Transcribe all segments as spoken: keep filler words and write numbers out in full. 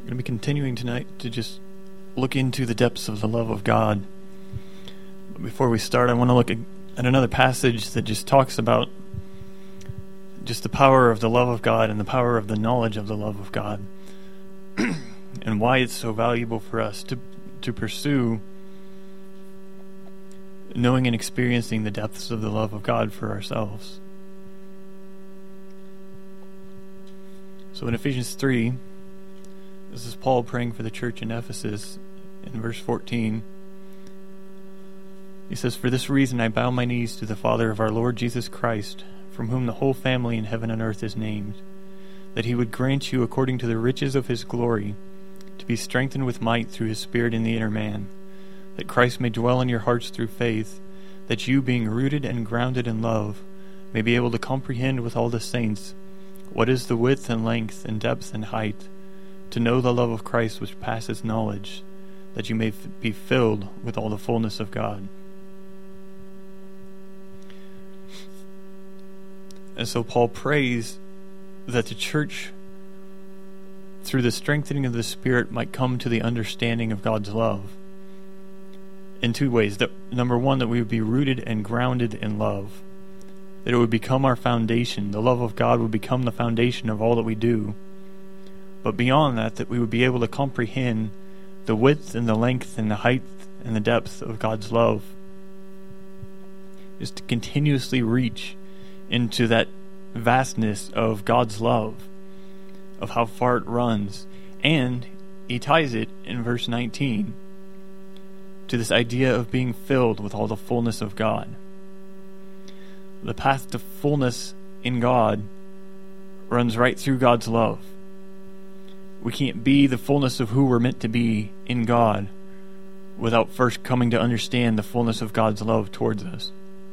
going to be continuing tonight to just look into the depths of the love of God. But before we start, I want to look at, at another passage that just talks about just the power of the love of God and the power of the knowledge of the love of God and why it's so valuable for us to to pursue knowing and experiencing the depths of the love of God for ourselves. So in Ephesians three, this is Paul praying for the church in Ephesus in verse fourteen. He says, "For this reason I bow my knees to the Father of our Lord Jesus Christ, from whom the whole family in heaven and earth is named, that he would grant you according to the riches of his glory to be strengthened with might through his Spirit in the inner man, that Christ may dwell in your hearts through faith, that you, being rooted and grounded in love, may be able to comprehend with all the saints what is the width and length and depth and height, to know the love of Christ which passes knowledge, that you may f- be filled with all the fullness of God." And so Paul prays that the church, through the strengthening of the Spirit, might come to the understanding of God's love in two ways. That number one, that we would be rooted and grounded in love, that it would become our foundation. The love of God would become the foundation of all that we do. But beyond that, that we would be able to comprehend the width and the length and the height and the depth of God's love, is to continuously reach into that vastness of God's love, of how far it runs. And he ties it in verse nineteen to this idea of being filled with all the fullness of God. The path to fullness in God runs right through God's love. We can't be the fullness of who we're meant to be in God without first coming to understand the fullness of God's love towards us.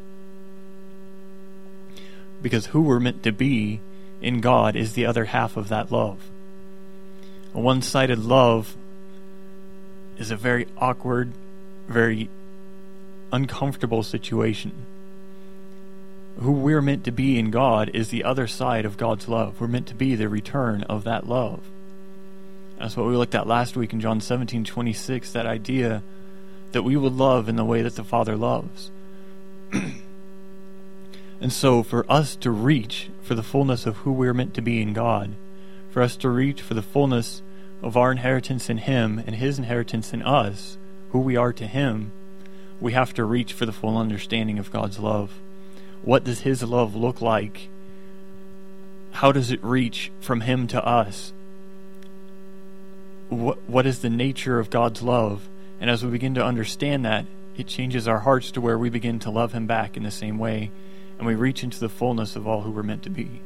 Because who we're meant to be in God is the other half of that love. A one-sided love is a very awkward, very uncomfortable situation. Who we're meant to be in God is the other side of God's love. We're meant to be the return of that love. That's what we looked at last week in John seventeen twenty-six, that idea that we would love in the way that the Father loves. And so for us to reach for the fullness of who we're meant to be in God, for us to reach for the fullness of our inheritance in Him and His inheritance in us, who we are to Him, we have to reach for the full understanding of God's love. What does His love look like? How does it reach from Him to us? What, what is the nature of God's love? And as we begin to understand that, it changes our hearts to where we begin to love Him back in the same way, and we reach into the fullness of all who we're meant to be.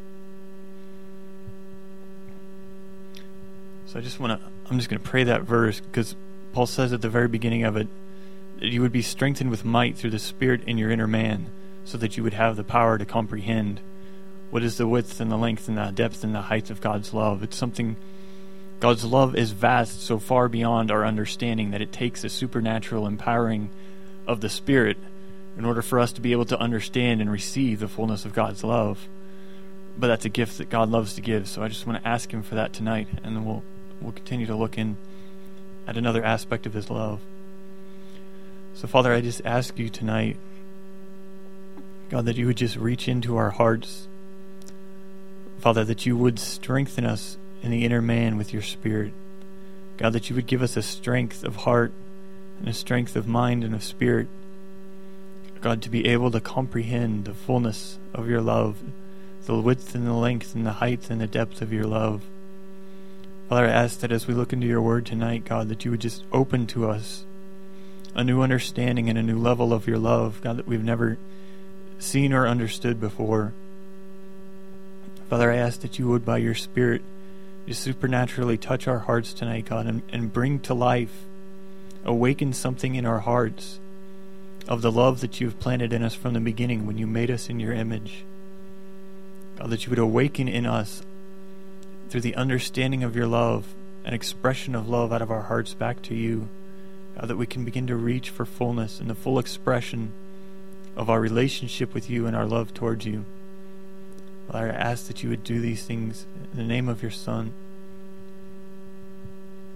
So I just want to, I'm just going to pray that verse, because Paul says at the very beginning of it, that you would be strengthened with might through the Spirit in your inner man, so that you would have the power to comprehend what is the width and the length and the depth and the height of God's love. It's something, God's love is vast, so far beyond our understanding that it takes a supernatural empowering of the Spirit in order for us to be able to understand and receive the fullness of God's love. But that's a gift that God loves to give, so I just want to ask Him for that tonight, and then we'll we'll continue to look in at another aspect of His love. So Father, I just ask you tonight, God, that you would just reach into our hearts. Father, that you would strengthen us in the inner man with your Spirit. God, that you would give us a strength of heart and a strength of mind and of spirit, God, to be able to comprehend the fullness of your love, the width and the length and the height and the depth of your love. Father, I ask that as we look into your word tonight, God, that you would just open to us a new understanding and a new level of your love, God, that we've never seen or understood before. Father, I ask that you would, by your Spirit, just supernaturally touch our hearts tonight, God, and, and bring to life, awaken something in our hearts of the love that you've planted in us from the beginning when you made us in your image. God, that you would awaken in us through the understanding of your love, an expression of love out of our hearts back to you. God, that we can begin to reach for fullness and the full expression of our relationship with you and our love towards you. Father, I ask that you would do these things in the name of your Son.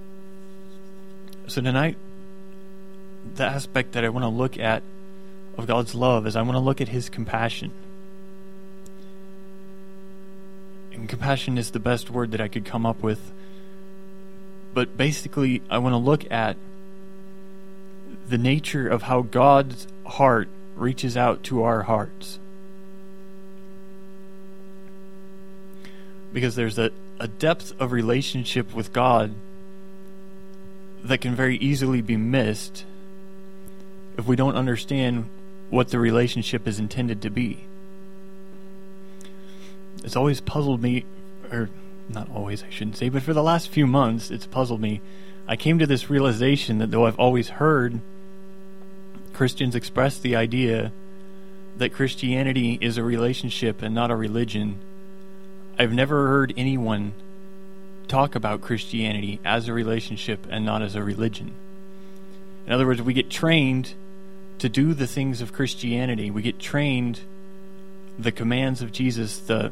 So tonight, the aspect that I want to look at of God's love is I want to look at His compassion. And compassion is the best word that I could come up with. But basically, I want to look at the nature of how God's heart reaches out to our hearts. Because there's a, a depth of relationship with God that can very easily be missed if we don't understand what the relationship is intended to be. It's always puzzled me, or not always, I shouldn't say, but for the last few months, it's puzzled me. I came to this realization that though I've always heard Christians express the idea that Christianity is a relationship and not a religion, I've never heard anyone talk about Christianity as a relationship and not as a religion. In other words, we get trained to do the things of Christianity. We get trained the commands of Jesus, the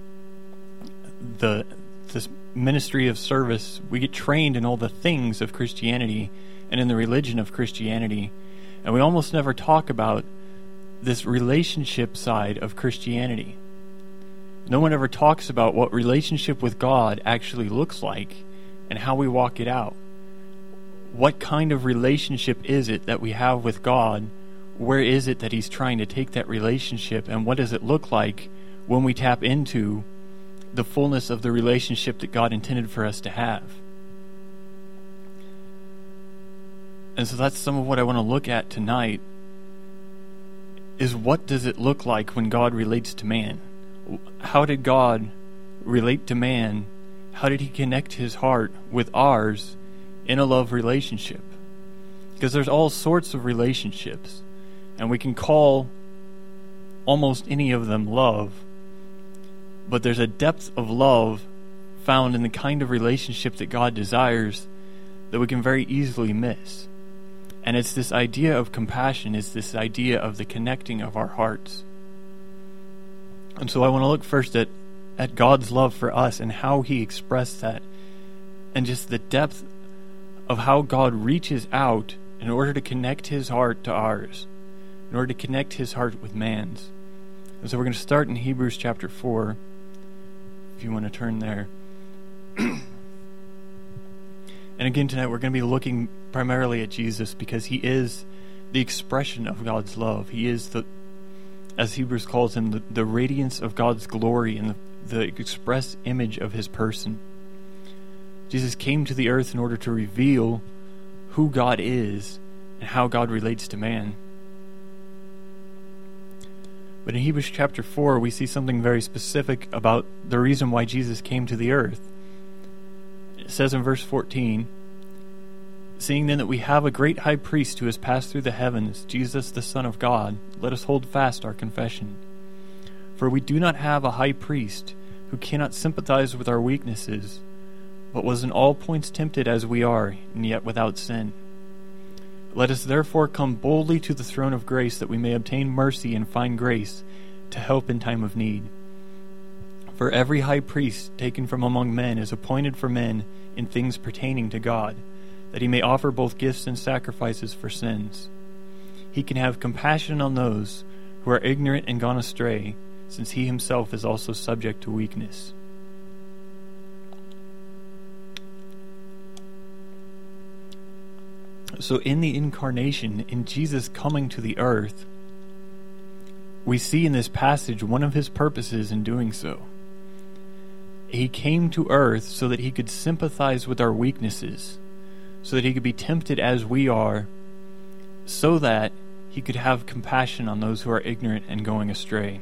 the this ministry of service. We get trained in all the things of Christianity and in the religion of Christianity, and we almost never talk about this relationship side of Christianity. No one ever talks about what relationship with God actually looks like and how we walk it out. What kind of relationship is it that we have with God? Where is it that He's trying to take that relationship, and what does it look like when we tap into the fullness of the relationship that God intended for us to have? And so that's some of what I want to look at tonight, is what does it look like when God relates to man? How did God relate to man? How did He connect His heart with ours in a love relationship? Because there's all sorts of relationships, and we can call almost any of them love, but there's a depth of love found in the kind of relationship that God desires that we can very easily miss. And it's this idea of compassion, it's this idea of the connecting of our hearts. And so I want to look first at, at God's love for us and how He expressed that, and just the depth of how God reaches out in order to connect His heart to ours, in order to connect His heart with man's. And so we're going to start in Hebrews chapter four, if you want to turn there. And again tonight we're going to be looking primarily at Jesus, because He is the expression of God's love. He is the, as Hebrews calls Him, the, the radiance of God's glory and the, the express image of His person. Jesus came to the earth in order to reveal who God is and how God relates to man. But in Hebrews chapter four, we see something very specific about the reason why Jesus came to the earth. It says in verse fourteen, "Seeing then that we have a great high priest who has passed through the heavens, Jesus the Son of God, let us hold fast our confession. For we do not have a high priest who cannot sympathize with our weaknesses, but was in all points tempted as we are, and yet without sin. Let us therefore come boldly to the throne of grace, that we may obtain mercy and find grace to help in time of need. For every high priest taken from among men is appointed for men in things pertaining to God, that he may offer both gifts and sacrifices for sins. He can have compassion on those who are ignorant and gone astray, since he himself is also subject to weakness." So in the incarnation, in Jesus coming to the earth, we see in this passage one of his purposes in doing so. He came to earth so that he could sympathize with our weaknesses, so that he could be tempted as we are, so that he could have compassion on those who are ignorant and going astray.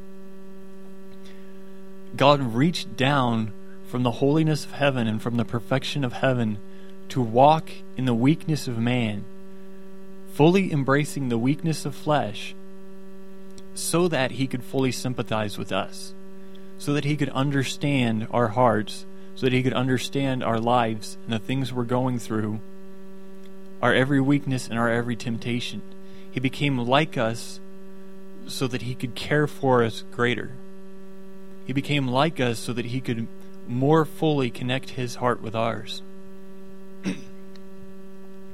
God reached down from the holiness of heaven and from the perfection of heaven to walk in the weakness of man, fully embracing the weakness of flesh, so that he could fully sympathize with us, so that he could understand our hearts, so that he could understand our lives and the things we're going through, our every weakness and our every temptation. He became like us so that he could care for us greater. He became like us so that he could more fully connect his heart with ours.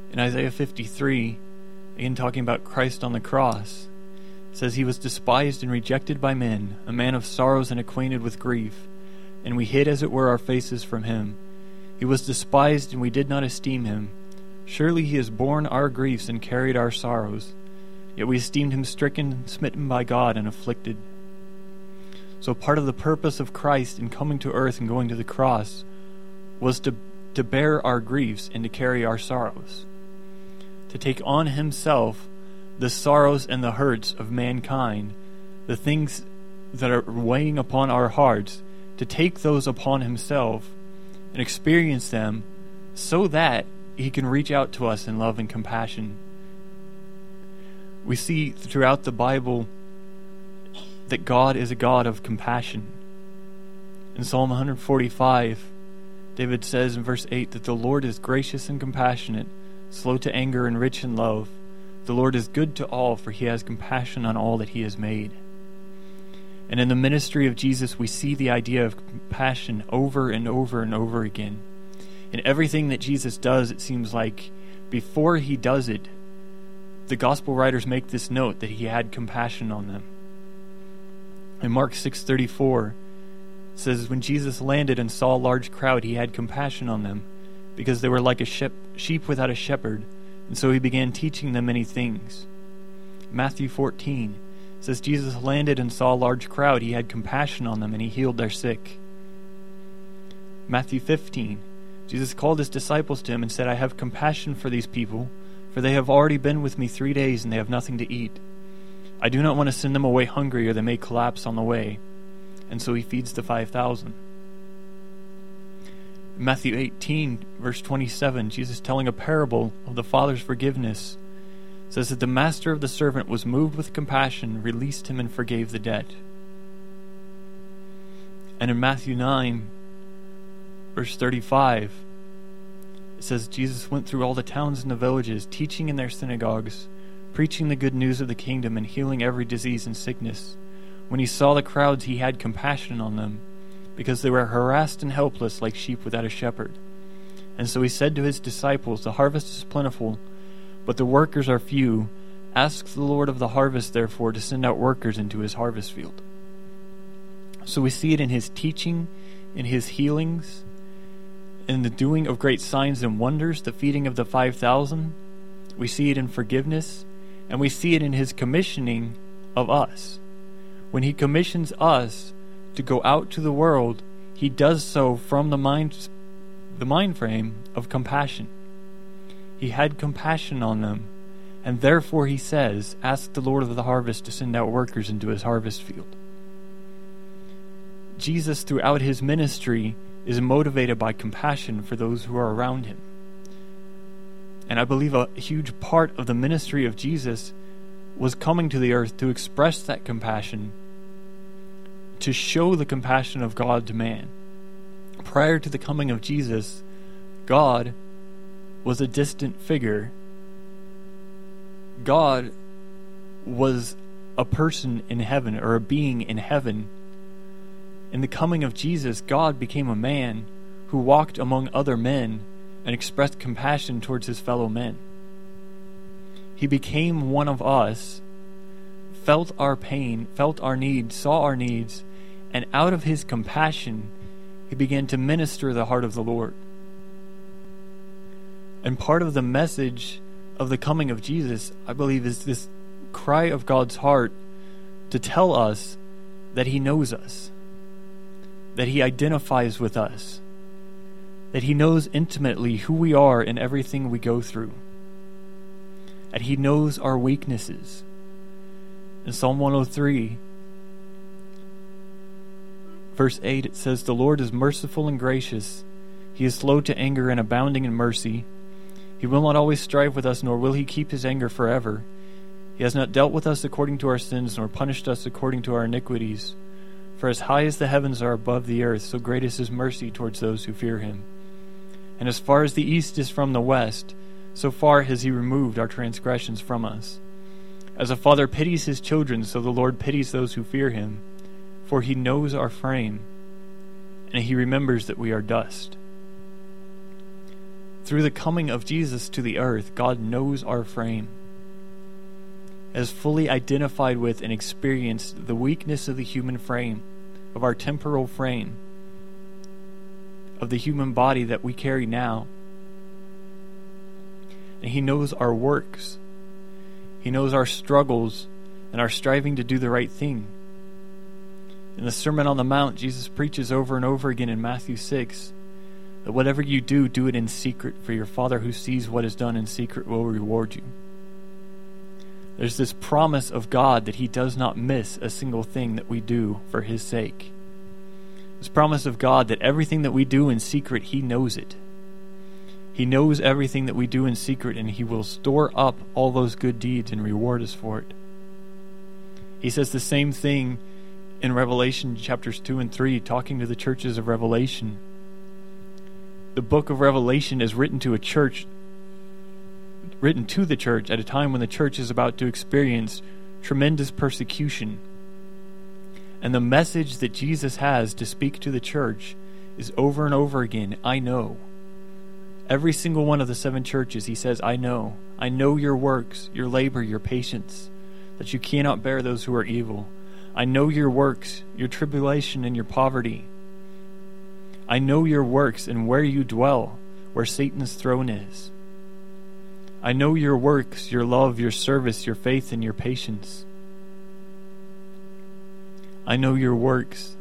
In Isaiah fifty-three, again talking about Christ on the cross, it says, "He was despised and rejected by men, a man of sorrows and acquainted with grief, and we hid as it were our faces from him. He was despised, and we did not esteem him. Surely he has borne our griefs and carried our sorrows. Yet we esteemed him stricken, smitten by God, and afflicted." So part of the purpose of Christ in coming to earth and going to the cross was to, to bear our griefs and to carry our sorrows. To take on himself the sorrows and the hurts of mankind, the things that are weighing upon our hearts, to take those upon himself and experience them so that he can reach out to us in love and compassion. We see throughout the Bible that God is a God of compassion. In Psalm one forty-five, David says in verse eight that the Lord is gracious and compassionate, slow to anger and rich in love. The Lord is good to all, for he has compassion on all that he has made. And in the ministry of Jesus, we see the idea of compassion over and over and over again. In everything that Jesus does, it seems like before he does it, the gospel writers make this note that he had compassion on them. In Mark six thirty-four, it says, "When Jesus landed and saw a large crowd, he had compassion on them, because they were like a shep- sheep without a shepherd, and so he began teaching them many things." Matthew fourteen says, "Jesus landed and saw a large crowd, he had compassion on them, and he healed their sick." Matthew fifteen, Jesus called his disciples to him and said, "I have compassion for these people, for they have already been with me three days and they have nothing to eat. I do not want to send them away hungry, or they may collapse on the way." And so he feeds the five thousand. Matthew eighteen, verse twenty-seven, Jesus telling a parable of the Father's forgiveness, says that the master of the servant was moved with compassion, released him, and forgave the debt. And in Matthew nine, verse thirty-five, it says, "Jesus went through all the towns and the villages, teaching in their synagogues, preaching the good news of the kingdom, and healing every disease and sickness. When he saw the crowds, he had compassion on them, because they were harassed and helpless like sheep without a shepherd. And so he said to his disciples, 'The harvest is plentiful, but the workers are few. Ask the Lord of the harvest, therefore, to send out workers into his harvest field.'" So we see it in his teaching, in his healings, in the doing of great signs and wonders, the feeding of the five thousand. We see it in forgiveness, and we see it in his commissioning of us. When he commissions us to go out to the world, he does so from the mind, the mind frame of compassion. He had compassion on them, and therefore he says, "Ask the Lord of the harvest to send out workers into his harvest field." Jesus, throughout his ministry, is motivated by compassion for those who are around him. And I believe a huge part of the ministry of Jesus was coming to the earth to express that compassion, to show the compassion of God to man. Prior to the coming of Jesus, God was a distant figure. God was a person in heaven, or a being in heaven. In the coming of Jesus, God became a man who walked among other men and expressed compassion towards his fellow men. He became one of us, felt our pain, felt our needs, saw our needs, and out of his compassion, he began to minister the heart of the Lord. And part of the message of the coming of Jesus, I believe, is this cry of God's heart to tell us that he knows us, that he identifies with us, that he knows intimately who we are in everything we go through, that he knows our weaknesses. In Psalm one oh three, verse eight, it says, "The Lord is merciful and gracious. He is slow to anger and abounding in mercy. He will not always strive with us, nor will he keep his anger forever. He has not dealt with us according to our sins, nor punished us according to our iniquities. For as high as the heavens are above the earth, so great is his mercy towards those who fear him. And as far as the east is from the west, so far has he removed our transgressions from us. As a father pities his children, so the Lord pities those who fear him. For he knows our frame, and he remembers that we are dust." through the coming of Jesus to the earth, God knows our frame, has fully identified with and experienced the weakness of the human frame, of our temporal frame, of the human body that we carry now. And he knows our works. He knows our struggles and our striving to do the right thing. In the Sermon on the Mount, Jesus preaches over and over again in Matthew six that whatever you do, do it in secret, for your Father who sees what is done in secret will reward you. There's this promise of God that he does not miss a single thing that we do for his sake. This promise of God that everything that we do in secret, he knows it. He knows everything that we do in secret, and he will store up all those good deeds and reward us for it. He says the same thing in Revelation chapters two and three, talking to the churches of Revelation. The book of Revelation is written to a church, written to the church at a time when the church is about to experience tremendous persecution. And the message that Jesus has to speak to the church is over and over again, I know. Every single one of the seven churches, he says, I know. I know your works, your labor, your patience, that you cannot bear those who are evil. I know your works, your tribulation and your poverty. I know your works and where you dwell, where Satan's throne is. I know your works, your love, your service, your faith, and your patience. I know your works.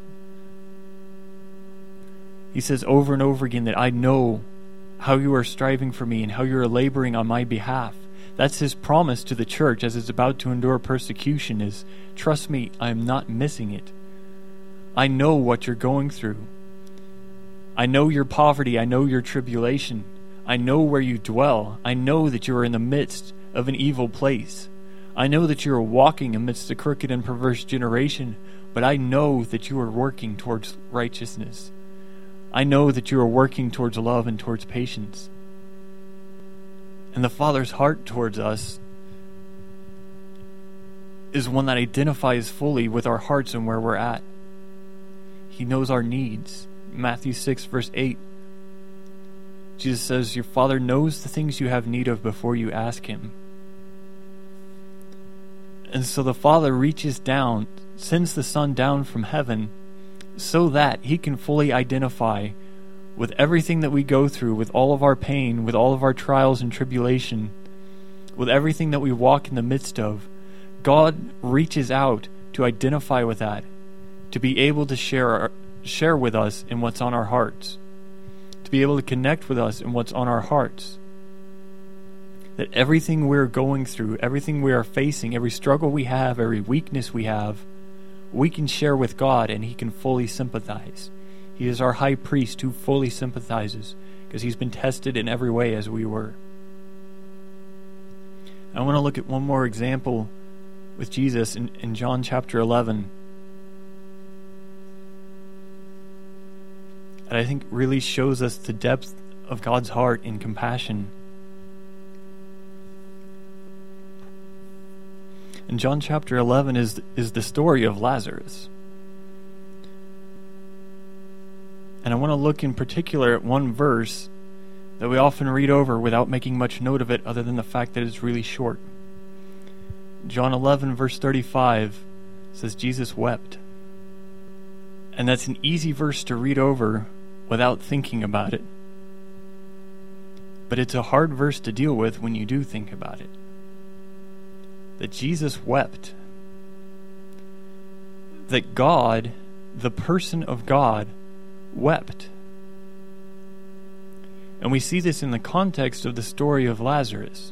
He says over and over again that I know how you are striving for me and how you are laboring on my behalf. That's his promise to the church as it's about to endure persecution is, trust me, I am not missing it. I know what you're going through. I know your poverty. I know your tribulation. I know where you dwell. I know that you are in the midst of an evil place. I know that you are walking amidst a crooked and perverse generation, but I know that you are working towards righteousness. I know that you are working towards love and towards patience. And the Father's heart towards us is one that identifies fully with our hearts and where we're at. He knows our needs. Matthew six, verse eight. Jesus says, your Father knows the things you have need of before you ask him. And so the Father reaches down, sends the Son down from heaven so that he can fully identify with everything that we go through, with all of our pain, with all of our trials and tribulation, with everything that we walk in the midst of. God reaches out to identify with that, to be able to share our, share with us in what's on our hearts, to be able to connect with us in what's on our hearts. That everything we're going through, everything we are facing, every struggle we have, every weakness we have, we can share with God and he can fully sympathize. He is our high priest who fully sympathizes because he's been tested in every way as we were. I want to look at one more example with Jesus in, in John chapter eleven. And I think really shows us the depth of God's heart in compassion. In John chapter eleven is, is the story of Lazarus. And I want to look in particular at one verse that we often read over without making much note of it other than the fact that it's really short. John eleven verse thirty-five says Jesus wept. And that's an easy verse to read over without thinking about it. But it's a hard verse to deal with when you do think about it. That Jesus wept. That God, the person of God, wept. And we see this in the context of the story of Lazarus.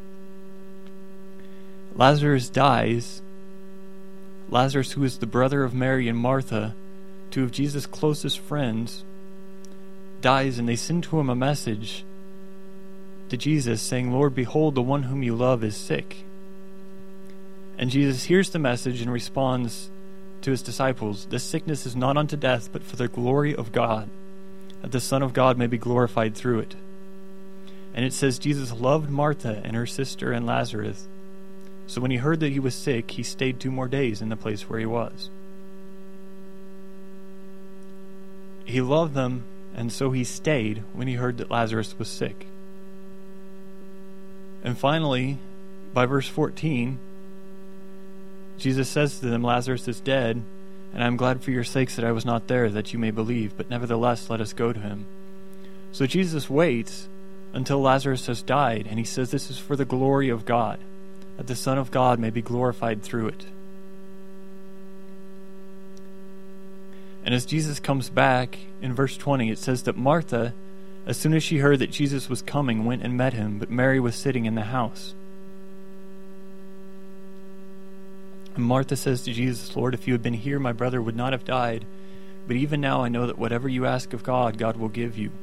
Lazarus dies. Lazarus, who is the brother of Mary and Martha, two of Jesus' closest friends, dies, and they send to him a message to Jesus saying, Lord, behold, the one whom you love is sick. And Jesus hears the message and responds to his disciples, this sickness is not unto death, but for the glory of God, that the Son of God may be glorified through it. And it says Jesus loved Martha and her sister and Lazarus. So when he heard that he was sick, he stayed two more days in the place where he was. He loved them, and so he stayed when he heard that Lazarus was sick. And finally, by verse fourteen, Jesus says to them, Lazarus is dead, and I am glad for your sakes that I was not there, that you may believe, but nevertheless let us go to him. So Jesus waits until Lazarus has died, and he says this is for the glory of God, that the Son of God may be glorified through it. And as Jesus comes back, in verse twenty, it says that Martha, as soon as she heard that Jesus was coming, went and met him, but Mary was sitting in the house. And Martha says to Jesus, Lord, if you had been here, my brother would not have died. But even now I know that whatever you ask of God, God will give you.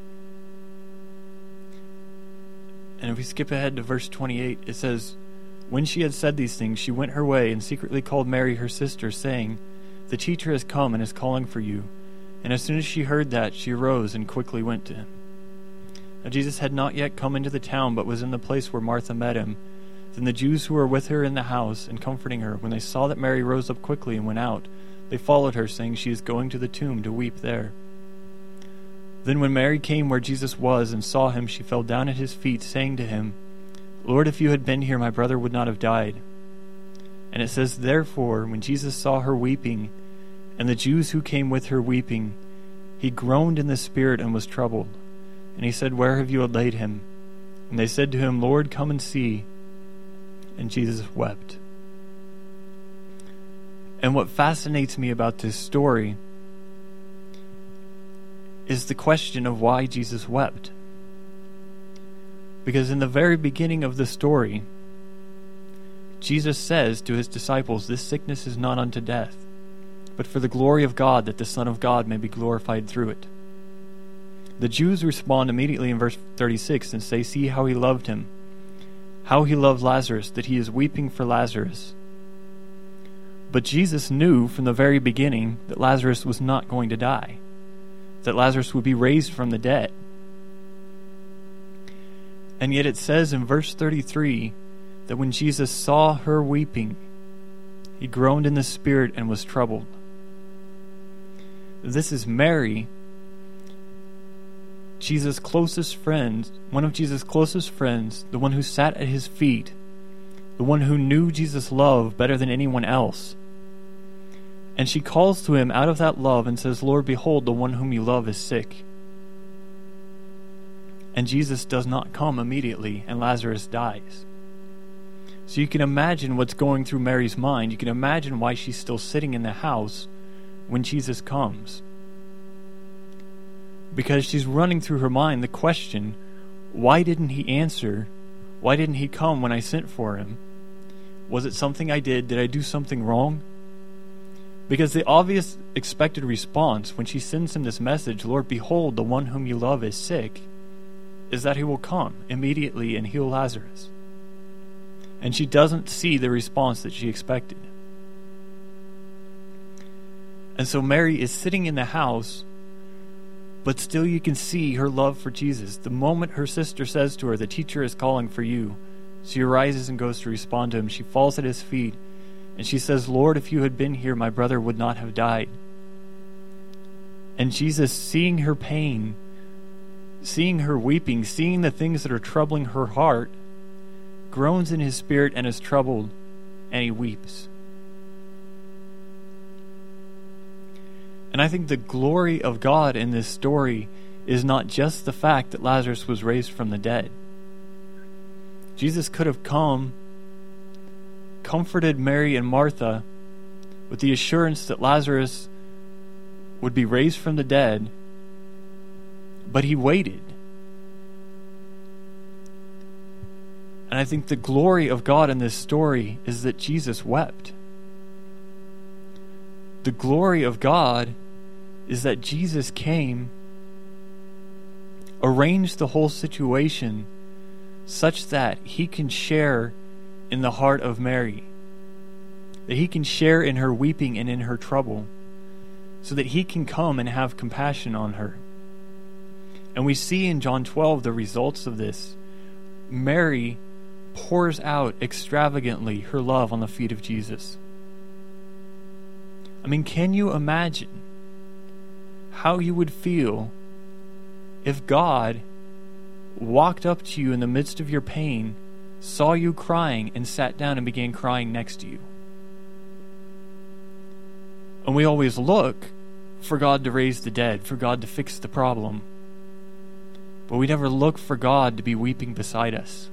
And if we skip ahead to verse twenty-eight, it says, when she had said these things, she went her way and secretly called Mary her sister, saying, the teacher has come and is calling for you. And as soon as she heard that, she arose and quickly went to him. Now Jesus had not yet come into the town, but was in the place where Martha met him. Then the Jews who were with her in the house and comforting her, when they saw that Mary rose up quickly and went out, they followed her, saying, she is going to the tomb to weep there. Then when Mary came where Jesus was and saw him, she fell down at his feet, saying to him, Lord, if you had been here, my brother would not have died. And it says, therefore, when Jesus saw her weeping, and the Jews who came with her weeping, he groaned in the spirit and was troubled. And he said, where have you laid him? And they said to him, Lord, come and see. And Jesus wept. And what fascinates me about this story is the question of why Jesus wept. Because in the very beginning of the story, Jesus says to his disciples, this sickness is not unto death, but for the glory of God, that the Son of God may be glorified through it. The Jews respond immediately in verse thirty-six and say, see how he loved him, how he loved Lazarus, that he is weeping for Lazarus. But Jesus knew from the very beginning that Lazarus was not going to die, that Lazarus would be raised from the dead. And yet it says in verse thirty-three that when Jesus saw her weeping, he groaned in the spirit and was troubled. This is Mary, Jesus' closest friend, one of Jesus' closest friends, the one who sat at his feet, the one who knew Jesus' love better than anyone else. And she calls to him out of that love and says, Lord, behold, the one whom you love is sick. And Jesus does not come immediately, and Lazarus dies. So you can imagine what's going through Mary's mind. You can imagine why she's still sitting in the house when Jesus comes. Because she's running through her mind the question, why didn't he answer? Why didn't he come when I sent for him? Was it something I did? Did I do something wrong? Because the obvious expected response when she sends him this message, Lord, behold, the one whom you love is sick, is that he will come immediately and heal Lazarus. And she doesn't see the response that she expected. And so Mary is sitting in the house, but still you can see her love for Jesus. The moment her sister says to her, the teacher is calling for you, she arises and goes to respond to him. She falls at his feet, and she says, Lord, if you had been here, my brother would not have died. And Jesus, seeing her pain, seeing her weeping, seeing the things that are troubling her heart, groans in his spirit and is troubled, and he weeps. And I think the glory of God in this story is not just the fact that Lazarus was raised from the dead. Jesus could have come, comforted Mary and Martha with the assurance that Lazarus would be raised from the dead, but he waited. And I think the glory of God in this story is that Jesus wept. The glory of God is that Jesus came, arranged the whole situation such that he can share in the heart of Mary, that he can share in her weeping and in her trouble, so that he can come and have compassion on her. And we see in John twelve the results of this. Mary pours out extravagantly her love on the feet of Jesus. I mean, can you imagine how you would feel if God walked up to you in the midst of your pain saw you crying and sat down and began crying next to you. And we always look for God to raise the dead, for God to fix the problem. But we never look for God to be weeping beside us.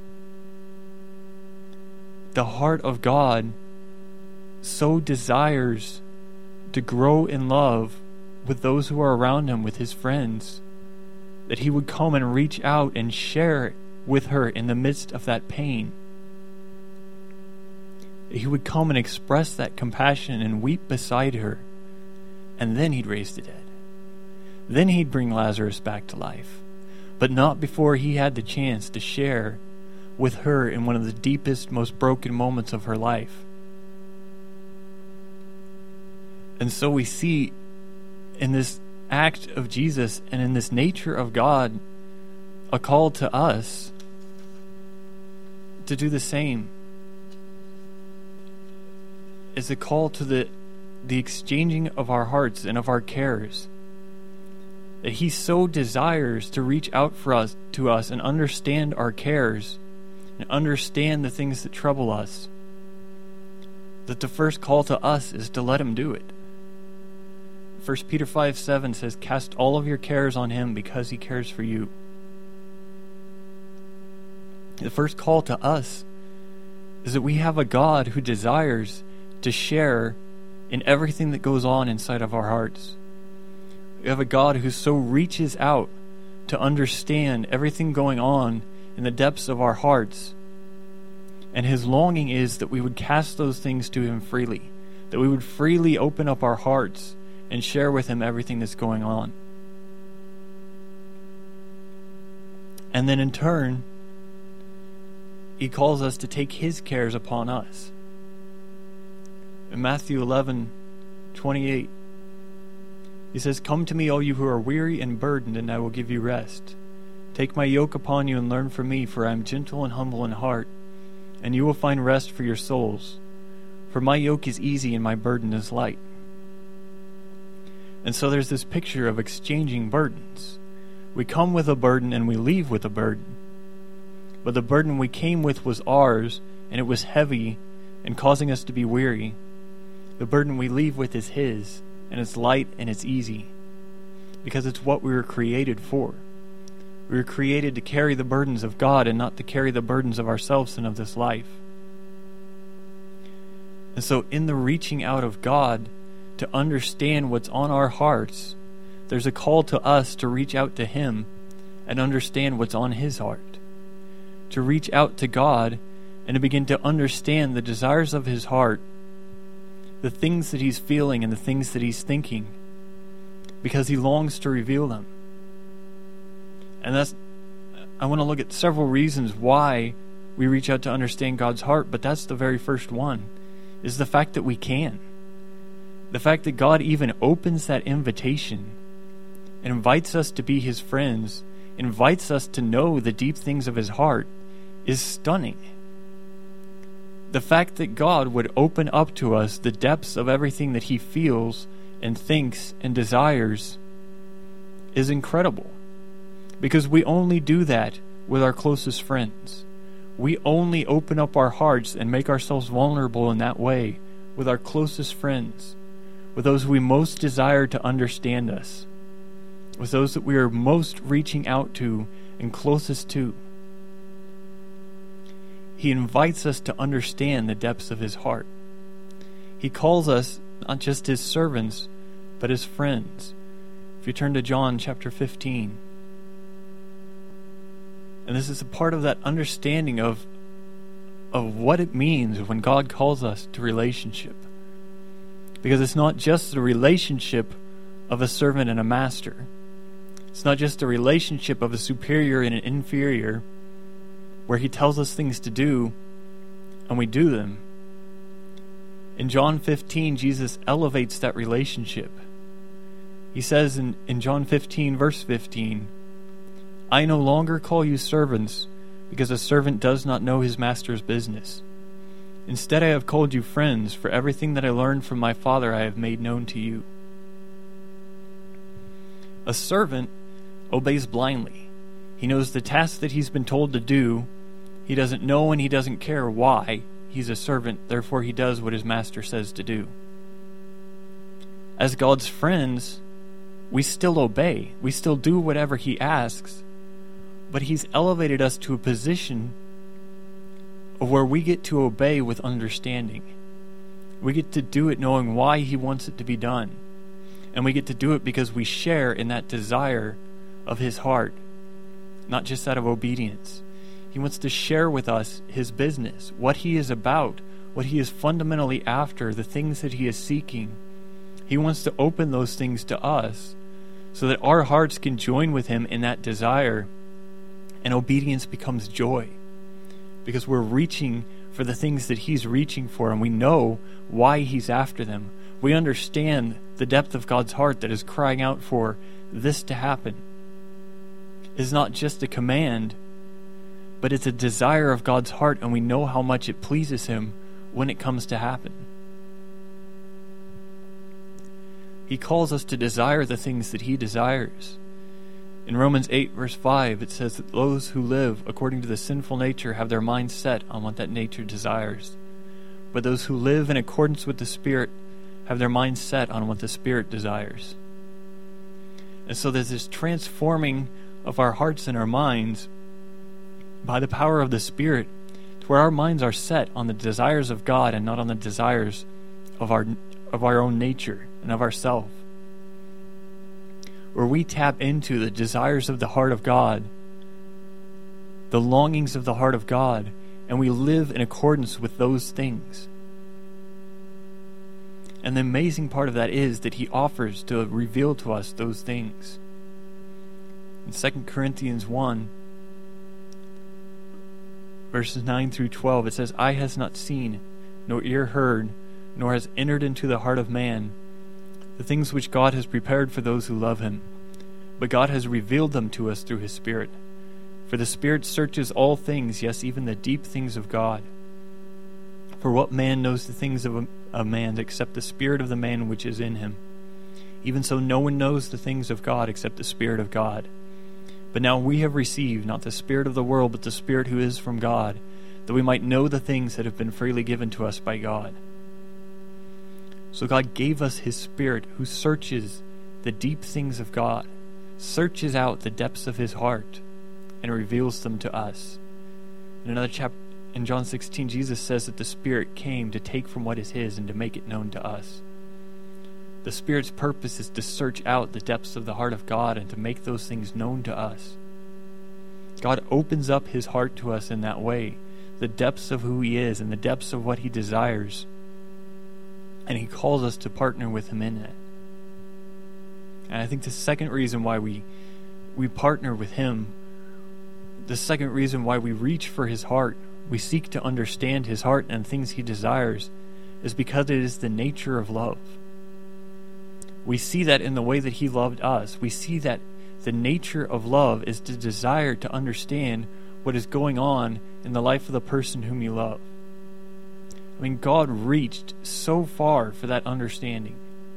The heart of God so desires to grow in love with those who are around him, with his friends, that he would come and reach out and share with her in the midst of that pain. He would come and express that compassion and weep beside her, and then he'd raise the dead. Then he'd bring Lazarus back to life, but not before he had the chance to share with her in one of the deepest, most broken moments of her life. And so we see in this act of Jesus and in this nature of God a call to us to do the same. It's a call to the the exchanging of our hearts and of our cares. That he so desires to reach out for us to us and understand our cares and understand the things that trouble us, that the first call to us is to let him do it. First Peter five seven says, "Cast all of your cares on him because he cares for you." The first call to us is that we have a God who desires to share in everything that goes on inside of our hearts. We have a God who so reaches out to understand everything going on in the depths of our hearts. And his longing is that we would cast those things to him freely, that we would freely open up our hearts and share with him everything that's going on. And then in turn, he calls us to take his cares upon us. In Matthew eleven twenty-eight, he says, "Come to me, all you who are weary and burdened, and I will give you rest. Take my yoke upon you and learn from me, for I am gentle and humble in heart, and you will find rest for your souls. For my yoke is easy and my burden is light." And so there's this picture of exchanging burdens. We come with a burden and we leave with a burden. But the burden we came with was ours, and it was heavy and causing us to be weary. The burden we leave with is his, and it's light and it's easy, because it's what we were created for. We were created to carry the burdens of God and not to carry the burdens of ourselves and of this life. And so in the reaching out of God to understand what's on our hearts, there's a call to us to reach out to him and understand what's on his heart. To reach out to God and to begin to understand the desires of his heart, the things that he's feeling and the things that he's thinking, because he longs to reveal them. And that's, I want to look at several reasons why we reach out to understand God's heart, but that's the very first one, is the fact that we can. The fact that God even opens that invitation and invites us to be his friends, invites us to know the deep things of his heart, is stunning. The fact that God would open up to us the depths of everything that he feels and thinks and desires is incredible. Because we only do that with our closest friends. We only open up our hearts and make ourselves vulnerable in that way with our closest friends, with those we most desire to understand us, with those that we are most reaching out to and closest to. He invites us to understand the depths of his heart. He calls us not just his servants, but his friends. If you turn to John chapter fifteen, and this is a part of that understanding of, of what it means when God calls us to relationship. Because it's not just the relationship of a servant and a master. It's not just a relationship of a superior and an inferior, where he tells us things to do, and we do them. In John fifteen, Jesus elevates that relationship. He says in, in John fifteen, verse fifteen, "I no longer call you servants, because a servant does not know his master's business. Instead, I have called you friends, for everything that I learned from my Father I have made known to you." A servant obeys blindly. He knows the task that he's been told to do. He doesn't know and he doesn't care why. He's a servant, therefore he does what his master says to do. As God's friends, we still obey. We still do whatever he asks. But he's elevated us to a position of where we get to obey with understanding. We get to do it knowing why he wants it to be done. And we get to do it because we share in that desire of his heart, not just out of obedience. He wants to share with us his business, what he is about, what he is fundamentally after, the things that he is seeking. He wants to open those things to us so that our hearts can join with him in that desire, and obedience becomes joy because we're reaching for the things that he's reaching for, and we know why he's after them. We understand the depth of God's heart that is crying out for this to happen. It's not just a command, but it's a desire of God's heart, and we know how much it pleases him when it comes to happen. He calls us to desire the things that he desires. In Romans eight, verse five, it says that those who live according to the sinful nature have their minds set on what that nature desires. But those who live in accordance with the Spirit have their minds set on what the Spirit desires. And so there's this transforming of our hearts and our minds by the power of the Spirit to where our minds are set on the desires of God and not on the desires of our of our own nature and of ourself. Where we tap into the desires of the heart of God, the longings of the heart of God, and we live in accordance with those things. And the amazing part of that is that he offers to reveal to us those things. In Second Corinthians one, verses nine through twelve, it says, "Eye has not seen, nor ear heard, nor has entered into the heart of man the things which God has prepared for those who love him. But God has revealed them to us through his Spirit. For the Spirit searches all things, yes, even the deep things of God. For what man knows the things of a, a man except the spirit of the man which is in him? Even so no one knows the things of God except the Spirit of God. But now we have received not the spirit of the world, but the Spirit who is from God, that we might know the things that have been freely given to us by God." So God gave us his Spirit, who searches the deep things of God, searches out the depths of his heart, and reveals them to us. In another chapter, in John sixteen, Jesus says that the Spirit came to take from what is his and to make it known to us. The Spirit's purpose is to search out the depths of the heart of God and to make those things known to us. God opens up his heart to us in that way, the depths of who he is and the depths of what he desires. And he calls us to partner with him in it. And I think the second reason why we we partner with him, the second reason why we reach for his heart, we seek to understand his heart and things he desires, is because it is the nature of love. We see that in the way that he loved us. We see that the nature of love is to desire to understand what is going on in the life of the person whom you love. I mean, God reached so far for that understanding.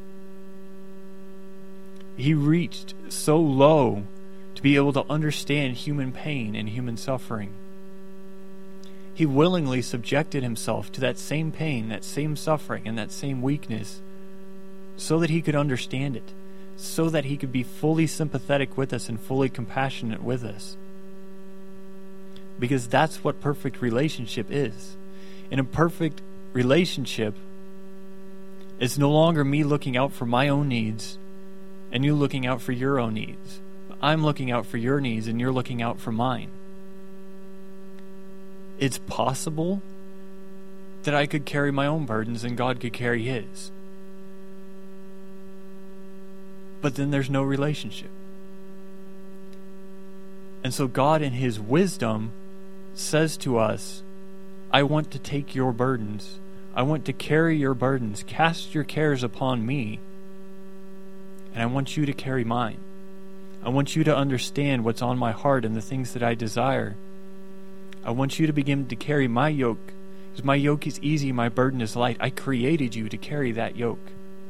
He reached so low to be able to understand human pain and human suffering. He willingly subjected himself to that same pain, that same suffering, and that same weakness so that he could understand it, so that he could be fully sympathetic with us and fully compassionate with us. Because that's what perfect relationship is. In a perfect relationship, it's no longer me looking out for my own needs and you looking out for your own needs. I'm looking out for your needs and you're looking out for mine. It's possible that I could carry my own burdens and God could carry his. But then there's no relationship. And so God in his wisdom says to us, I want to take your burdens. I want to carry your burdens. Cast your cares upon me. And I want you to carry mine. I want you to understand what's on my heart and the things that I desire. I want you to begin to carry my yoke. Because my yoke is easy, my burden is light. I created you to carry that yoke.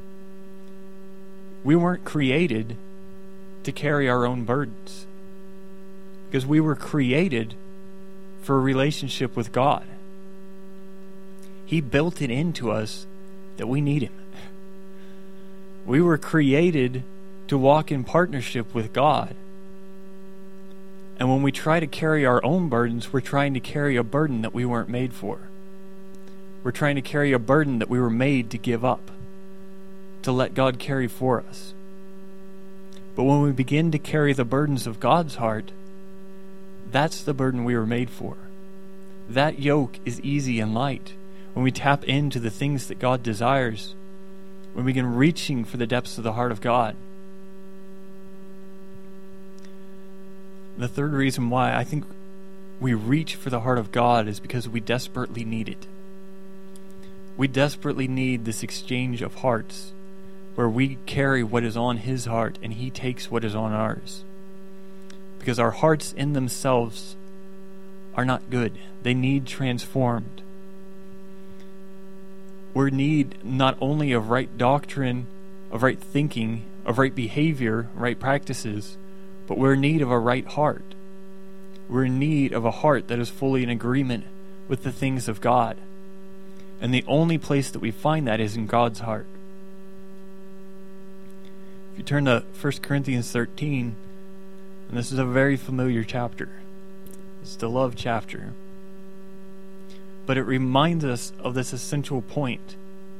We weren't created to carry our own burdens. Because we were created for a relationship with God. He built it into us that we need Him. We were created to walk in partnership with God. And when we try to carry our own burdens, we're trying to carry a burden that we weren't made for. We're trying to carry a burden that we were made to give up, to let God carry for us. But when we begin to carry the burdens of God's heart, that's the burden we were made for. That yoke is easy and light when we tap into the things that God desires, when we begin reaching for the depths of the heart of God. The third reason why I think we reach for the heart of God is because we desperately need it. We desperately need this exchange of hearts where we carry what is on His heart and He takes what is on ours. Because our hearts in themselves are not good. They need transformed. We need not only of right doctrine, of right thinking, of right behavior, right practices, but we're in need of a right heart. We're in need of a heart that is fully in agreement with the things of God. And the only place that we find that is in God's heart. If you turn to First Corinthians thirteen, and this is a very familiar chapter. It's the love chapter. But it reminds us of this essential point,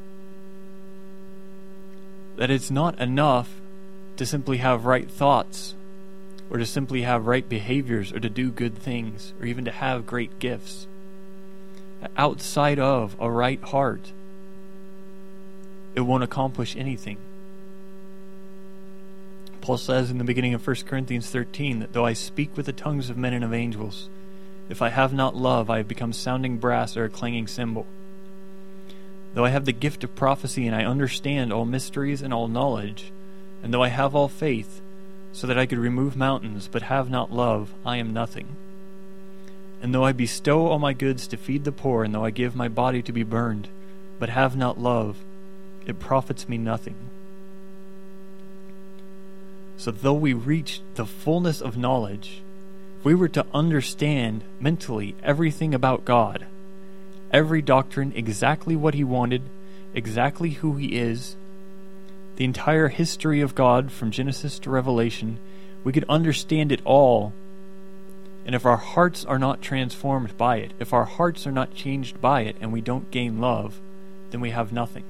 that it's not enough to simply have right thoughts, or to simply have right behaviors, or to do good things, or even to have great gifts. Outside of a right heart, it won't accomplish anything. Paul says in the beginning of First Corinthians thirteen that though I speak with the tongues of men and of angels, if I have not love, I have become sounding brass or a clanging cymbal. Though I have the gift of prophecy and I understand all mysteries and all knowledge, and though I have all faith, so that I could remove mountains, but have not love, I am nothing. And though I bestow all my goods to feed the poor, and though I give my body to be burned, but have not love, it profits me nothing. So though we reach the fullness of knowledge, if we were to understand mentally everything about God, every doctrine, exactly what He wanted, exactly who He is, the entire history of God from Genesis to Revelation, we could understand it all. And if our hearts are not transformed by it, if our hearts are not changed by it, and we don't gain love, then we have nothing.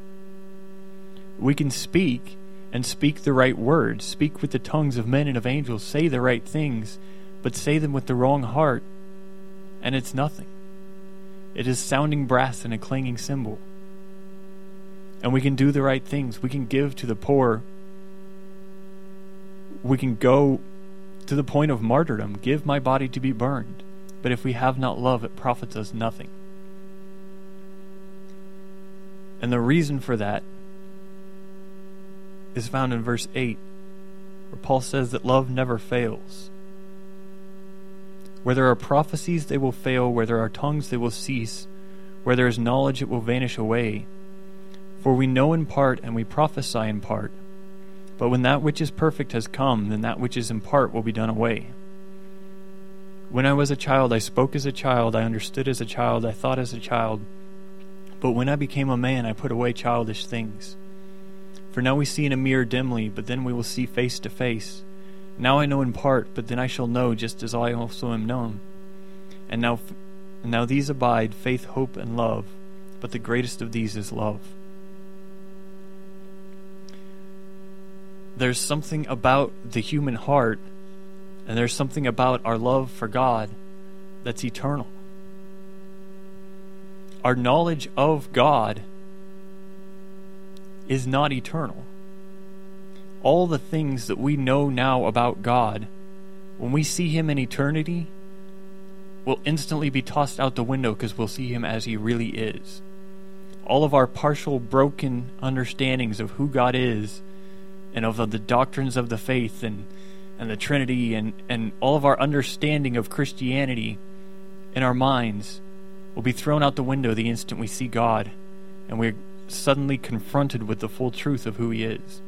We can speak and speak the right words, speak with the tongues of men and of angels, say the right things, but say them with the wrong heart, and it's nothing. It is sounding brass and a clanging cymbal. And we can do the right things. We can give to the poor. We can go to the point of martyrdom, give my body to be burned. But if we have not love, it profits us nothing. And the reason for that is found in verse eight, where Paul says that love never fails. Where there are prophecies, they will fail. Where there are tongues, they will cease. Where there is knowledge, it will vanish away. For we know in part, and we prophesy in part. But when that which is perfect has come, then that which is in part will be done away. When I was a child, I spoke as a child, I understood as a child, I thought as a child. But when I became a man, I put away childish things. For now we see in a mirror dimly, but then we will see face to face. Now I know in part, but then I shall know just as I also am known. And now, and now these abide, faith, hope, and love, but the greatest of these is love. There's something about the human heart, and there's something about our love for God that's eternal. Our knowledge of God is not eternal. All the things that we know now about God, when we see Him in eternity, will instantly be tossed out the window because we'll see Him as He really is. All of our partial, broken understandings of who God is and of the doctrines of the faith and, and the Trinity and, and all of our understanding of Christianity in our minds will be thrown out the window the instant we see God and we're suddenly confronted with the full truth of who He is.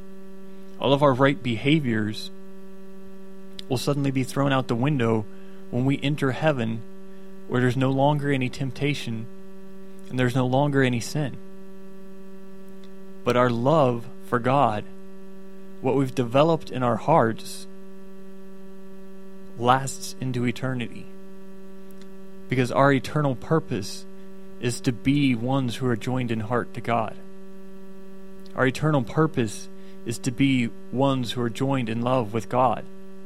All of our right behaviors will suddenly be thrown out the window when we enter heaven, where there's no longer any temptation and there's no longer any sin. But our love for God, what we've developed in our hearts, lasts into eternity. Because our eternal purpose is to be ones who are joined in heart to God. Our eternal purpose is to be ones who are joined in love with God.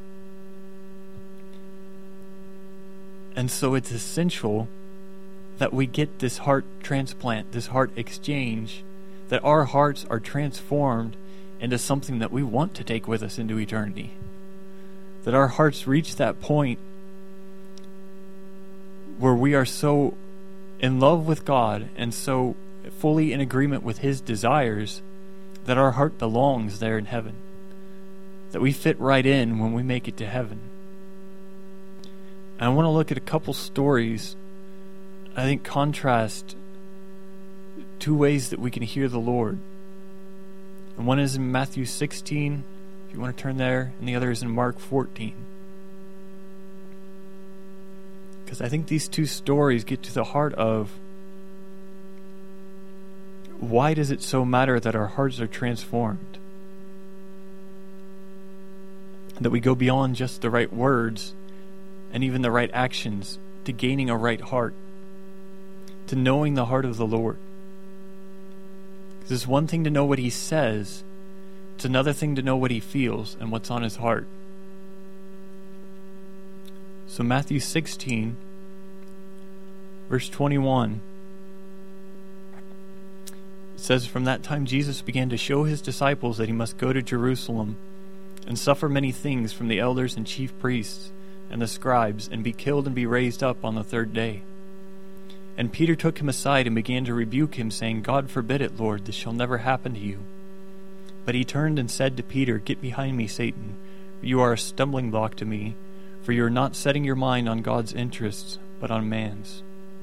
And so it's essential that we get this heart transplant, this heart exchange, that our hearts are transformed into something that we want to take with us into eternity. That our hearts reach that point where we are so in love with God and so fully in agreement with His desires that our heart belongs there in heaven. That we fit right in when we make it to heaven. And I want to look at a couple stories, I think, contrast two ways that we can hear the Lord. And one is in Matthew sixteen, if you want to turn there, and the other is in Mark fourteen. Because I think these two stories get to the heart of why does it so matter that our hearts are transformed? That we go beyond just the right words and even the right actions to gaining a right heart, to knowing the heart of the Lord. Because it's one thing to know what He says, it's another thing to know what He feels and what's on His heart. So Matthew sixteen, verse twenty-one, it says, "From that time Jesus began to show His disciples that He must go to Jerusalem and suffer many things from the elders and chief priests and the scribes, and be killed and be raised up on the third day. And Peter took him aside and began to rebuke him, saying, 'God forbid it, Lord, this shall never happen to you.' But He turned and said to Peter, 'Get behind me, Satan, for you are a stumbling block to me, for you are not setting your mind on God's interests, but on man's.'"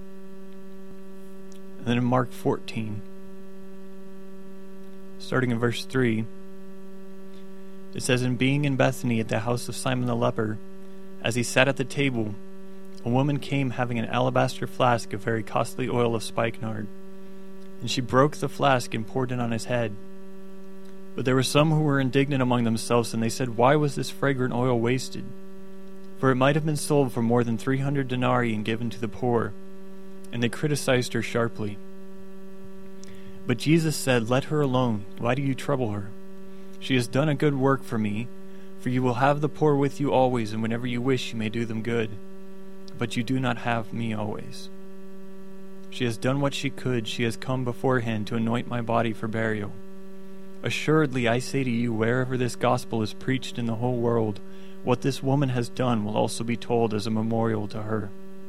And then in Mark fourteen, starting in verse three, it says, "And being in Bethany at the house of Simon the leper, as he sat at the table, a woman came having an alabaster flask of very costly oil of spikenard. And she broke the flask and poured it on his head. But there were some who were indignant among themselves, and they said, 'Why was this fragrant oil wasted? For it might have been sold for more than three hundred denarii and given to the poor.' And they criticized her sharply. But Jesus said, 'Let her alone. Why do you trouble her? She has done a good work for me. For you will have the poor with you always, and whenever you wish you may do them good. But you do not have me always. She has done what she could. She has come beforehand to anoint my body for burial. Assuredly, I say to you, wherever this gospel is preached in the whole world, what this woman has done will also be told as a memorial to her.'"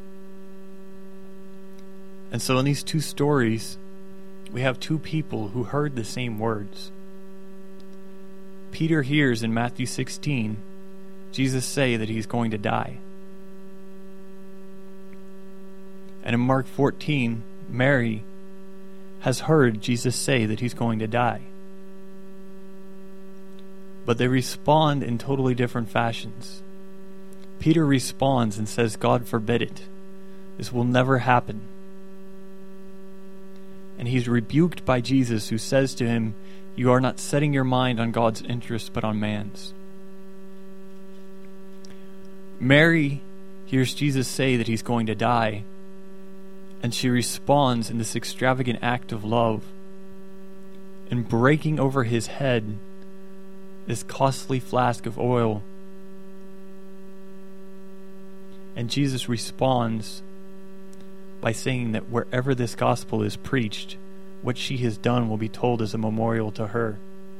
And so in these two stories, we have two people who heard the same words. Peter hears in Matthew sixteen Jesus say that he's going to die. And in Mark fourteen, Mary has heard Jesus say that he's going to die. But they respond in totally different fashions. Peter responds and says, "God forbid it. This will never happen." And he's rebuked by Jesus, who says to him, "You are not setting your mind on God's interests, but on man's." Mary hears Jesus say that he's going to die, and she responds in this extravagant act of love in breaking over his head this costly flask of oil. And Jesus responds by saying that wherever this gospel is preached, what she has done will be told as a memorial to her.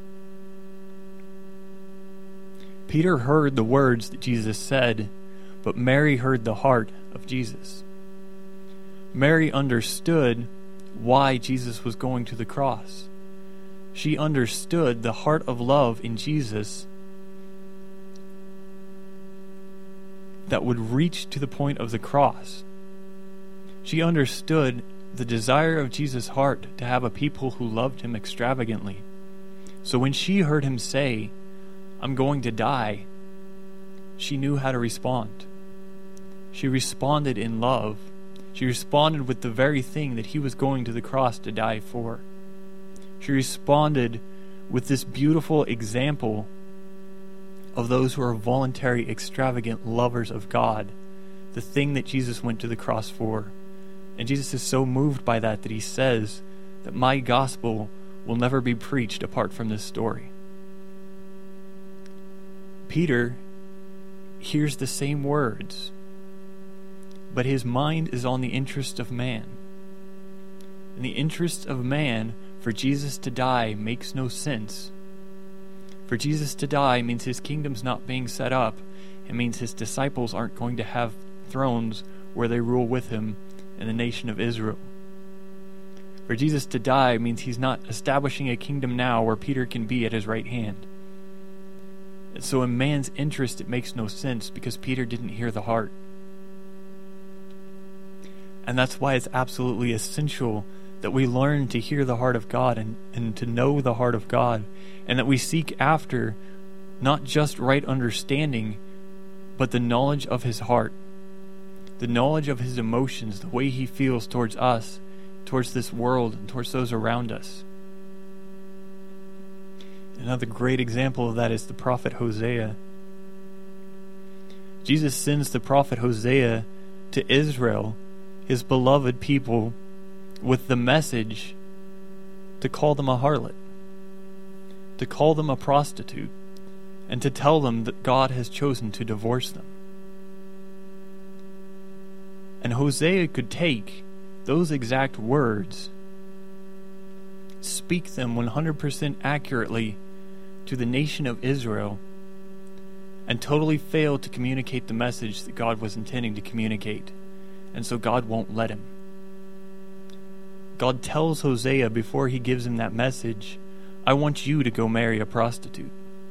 Peter heard the words that Jesus said, but Mary heard the heart of Jesus. Mary understood why Jesus was going to the cross. She understood the heart of love in Jesus that would reach to the point of the cross. She understood the desire of Jesus' heart to have a people who loved him extravagantly. So when she heard him say, "I'm going to die," she knew how to respond. She responded in love. She responded with the very thing that he was going to the cross to die for. She responded with this beautiful example of those who are voluntary, extravagant lovers of God, the thing that Jesus went to the cross for. And Jesus is so moved by that that he says that my gospel will never be preached apart from this story. Peter hears the same words, but his mind is on the interest of man. And the interest of man, for Jesus to die, makes no sense. For Jesus to die means his kingdom's not being set up. It means his disciples aren't going to have thrones where they rule with him in the nation of Israel. For Jesus to die means he's not establishing a kingdom now where Peter can be at his right hand. And so in man's interest, it makes no sense because Peter didn't hear the heart. And that's why it's absolutely essential that we learn to hear the heart of God and, and to know the heart of God, and that we seek after not just right understanding, but the knowledge of his heart, the knowledge of his emotions, the way he feels towards us, towards this world, and towards those around us. Another great example of that is the prophet Hosea. Jesus sends the prophet Hosea to Israel, his beloved people, with the message to call them a harlot, to call them a prostitute, and to tell them that God has chosen to divorce them. And Hosea could take those exact words, speak them one hundred percent accurately to the nation of Israel, and totally fail to communicate the message that God was intending to communicate. And so God won't let him. God tells Hosea before he gives him that message, I want you to go marry a prostitute.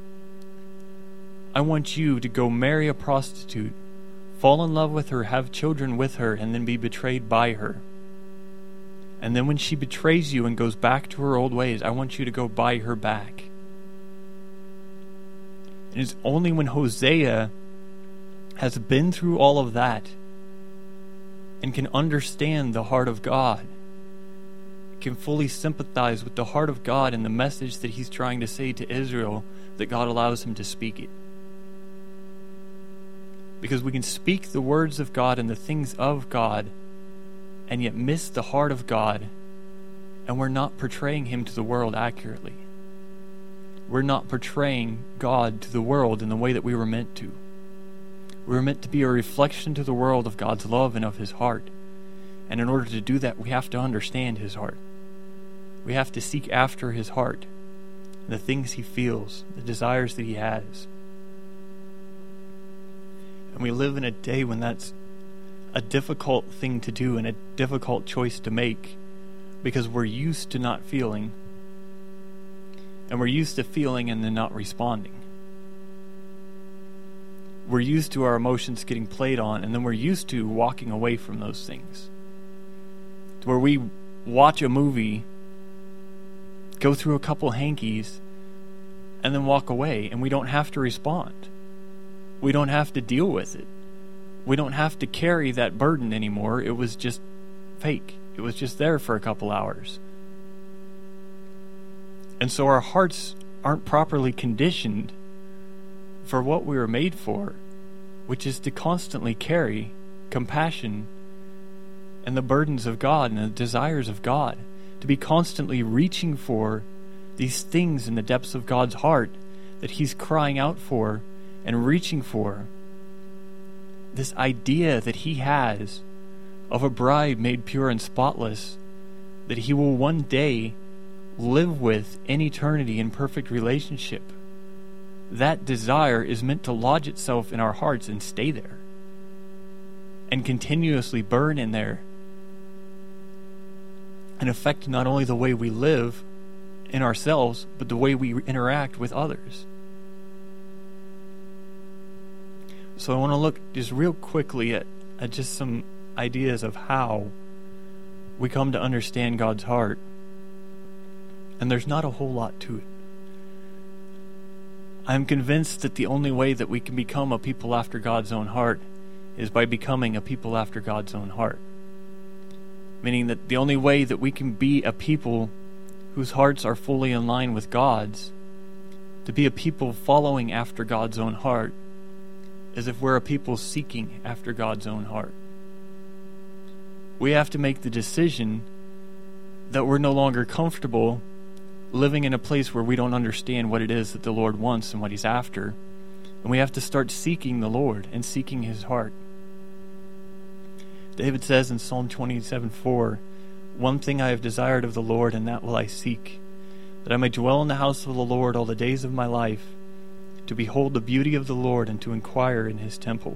I want you to go marry a prostitute, fall in love with her, have children with her, and then be betrayed by her. And then when she betrays you and goes back to her old ways, I want you to go buy her back. It is only when Hosea has been through all of that and can understand the heart of God, can fully sympathize with the heart of God and the message that he's trying to say to Israel, that God allows him to speak it. Because we can speak the words of God and the things of God and yet miss the heart of God, and we're not portraying him to the world accurately. We're not portraying God to the world in the way that we were meant to. We were meant to be a reflection to the world of God's love and of his heart. And in order to do that, we have to understand his heart. We have to seek after his heart, the things he feels, the desires that he has. And we live in a day when that's a difficult thing to do and a difficult choice to make, because we're used to not feeling, and we're used to feeling and then not responding. We're used to our emotions getting played on, and then we're used to walking away from those things. To where we watch a movie, go through a couple hankies, and then walk away, and we don't have to respond. We don't have to deal with it. We don't have to carry that burden anymore. It was just fake. It was just there for a couple hours. And so our hearts aren't properly conditioned for what we were made for, which is to constantly carry compassion and the burdens of God and the desires of God, to be constantly reaching for these things in the depths of God's heart that he's crying out for and reaching for. This idea that he has of a bride made pure and spotless, that he will one day live with in eternity in perfect relationship. That desire is meant to lodge itself in our hearts and stay there, and continuously burn in there, and affect not only the way we live in ourselves, but the way we interact with others. So I want to look just real quickly at, at just some ideas of how we come to understand God's heart. And there's not a whole lot to it. I'm convinced that the only way that we can become a people after God's own heart is by becoming a people after God's own heart. Meaning that the only way that we can be a people whose hearts are fully in line with God's, to be a people following after God's own heart, is if we're a people seeking after God's own heart. We have to make the decision that we're no longer comfortable living in a place where we don't understand what it is that the Lord wants and what He's after. And we have to start seeking the Lord and seeking His heart. David says in Psalm twenty-seven four, "One thing I have desired of the Lord, and that will I seek, that I may dwell in the house of the Lord all the days of my life, to behold the beauty of the Lord and to inquire in His temple."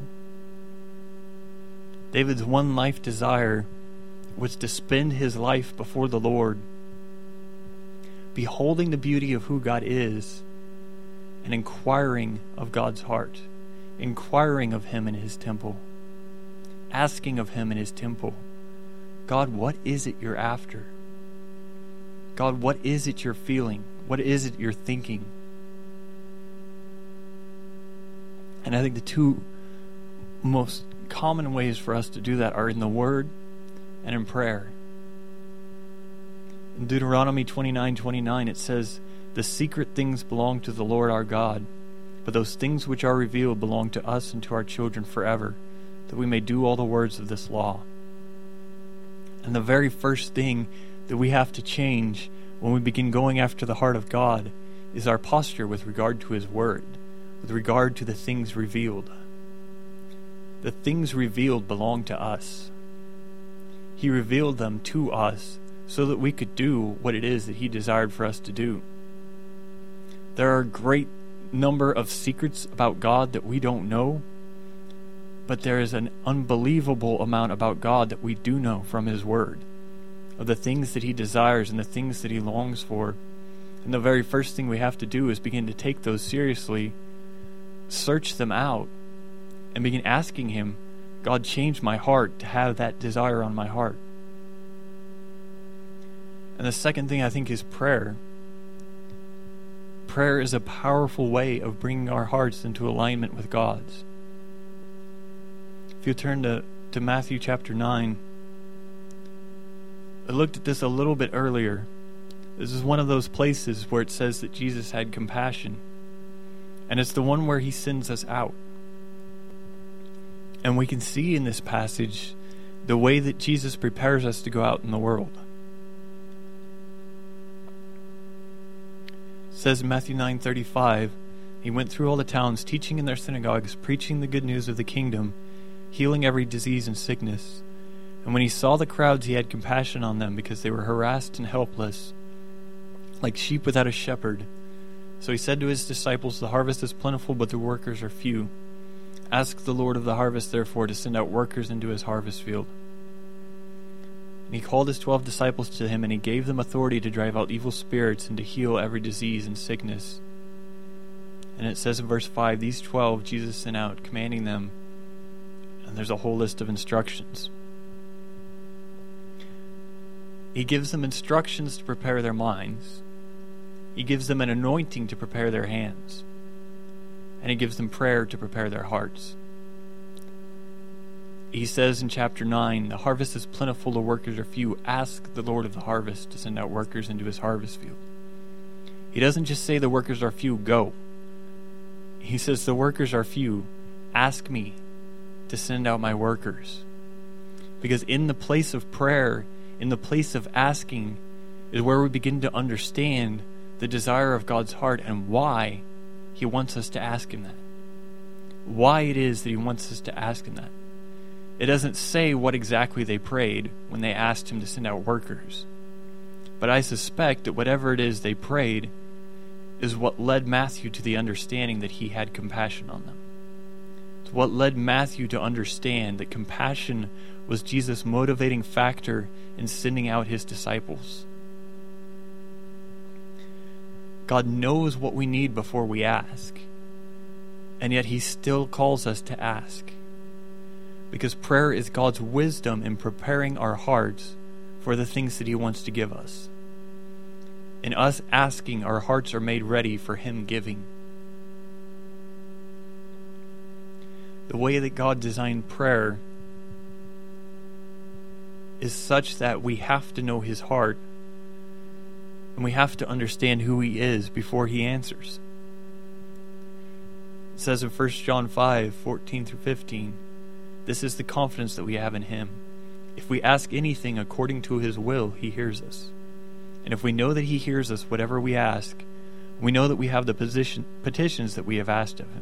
David's one life desire was to spend his life before the Lord, beholding the beauty of who God is, and inquiring of God's heart, inquiring of Him in His temple, asking of Him in His temple, God, what is it you're after? God, what is it you're feeling? What is it you're thinking? And I think the two most common ways for us to do that are in the Word and in prayer. In Deuteronomy twenty-nine twenty-nine, it says, "The secret things belong to the Lord our God, but those things which are revealed belong to us and to our children forever, that we may do all the words of this law." And the very first thing that we have to change when we begin going after the heart of God is our posture with regard to His Word, with regard to the things revealed. The things revealed belong to us. He revealed them to us so that we could do what it is that He desired for us to do. There are a great number of secrets about God that we don't know, but there is an unbelievable amount about God that we do know from His Word, of the things that He desires and the things that He longs for. And the very first thing we have to do is begin to take those seriously, search them out, and begin asking Him, God, change my heart to have that desire on my heart. And the second thing I think is prayer. Prayer is a powerful way of bringing our hearts into alignment with God's. If you turn to, to Matthew chapter nine, I looked at this a little bit earlier. This is one of those places where it says that Jesus had compassion. And it's the one where He sends us out. And we can see in this passage the way that Jesus prepares us to go out in the world. It says in Matthew nine thirty-five, He went through all the towns, teaching in their synagogues, preaching the good news of the kingdom, healing every disease and sickness. And when He saw the crowds, He had compassion on them, because they were harassed and helpless, like sheep without a shepherd. So He said to His disciples, "The harvest is plentiful, but the workers are few. Ask the Lord of the harvest, therefore, to send out workers into His harvest field." And He called His twelve disciples to Him, and He gave them authority to drive out evil spirits and to heal every disease and sickness. And it says in verse five, these twelve Jesus sent out, commanding them, and there's a whole list of instructions. He gives them instructions to prepare their minds. He gives them an anointing to prepare their hands. And He gives them prayer to prepare their hearts. He says in chapter nine, "The harvest is plentiful, the workers are few. Ask the Lord of the harvest to send out workers into His harvest field." He doesn't just say the workers are few, go. He says the workers are few. Ask me to send out my workers. Because in the place of prayer, in the place of asking, is where we begin to understand the desire of God's heart and why He wants us to ask Him that. Why it is that He wants us to ask Him that. It doesn't say what exactly they prayed when they asked Him to send out workers. But I suspect that whatever it is they prayed is what led Matthew to the understanding that He had compassion on them. It's what led Matthew to understand that compassion was Jesus' motivating factor in sending out His disciples. God knows what we need before we ask, and yet He still calls us to ask. Because prayer is God's wisdom in preparing our hearts for the things that He wants to give us. In us asking, our hearts are made ready for Him giving. The the way that God designed prayer is such that we have to know his heart, and we have to understand who he is before he answers. It says in First John five, fourteen through fifteen, this is the confidence that we have in him. If we ask anything according to his will, he hears us. And if we know that he hears us, whatever we ask, we know that we have the position, petitions that we have asked of him.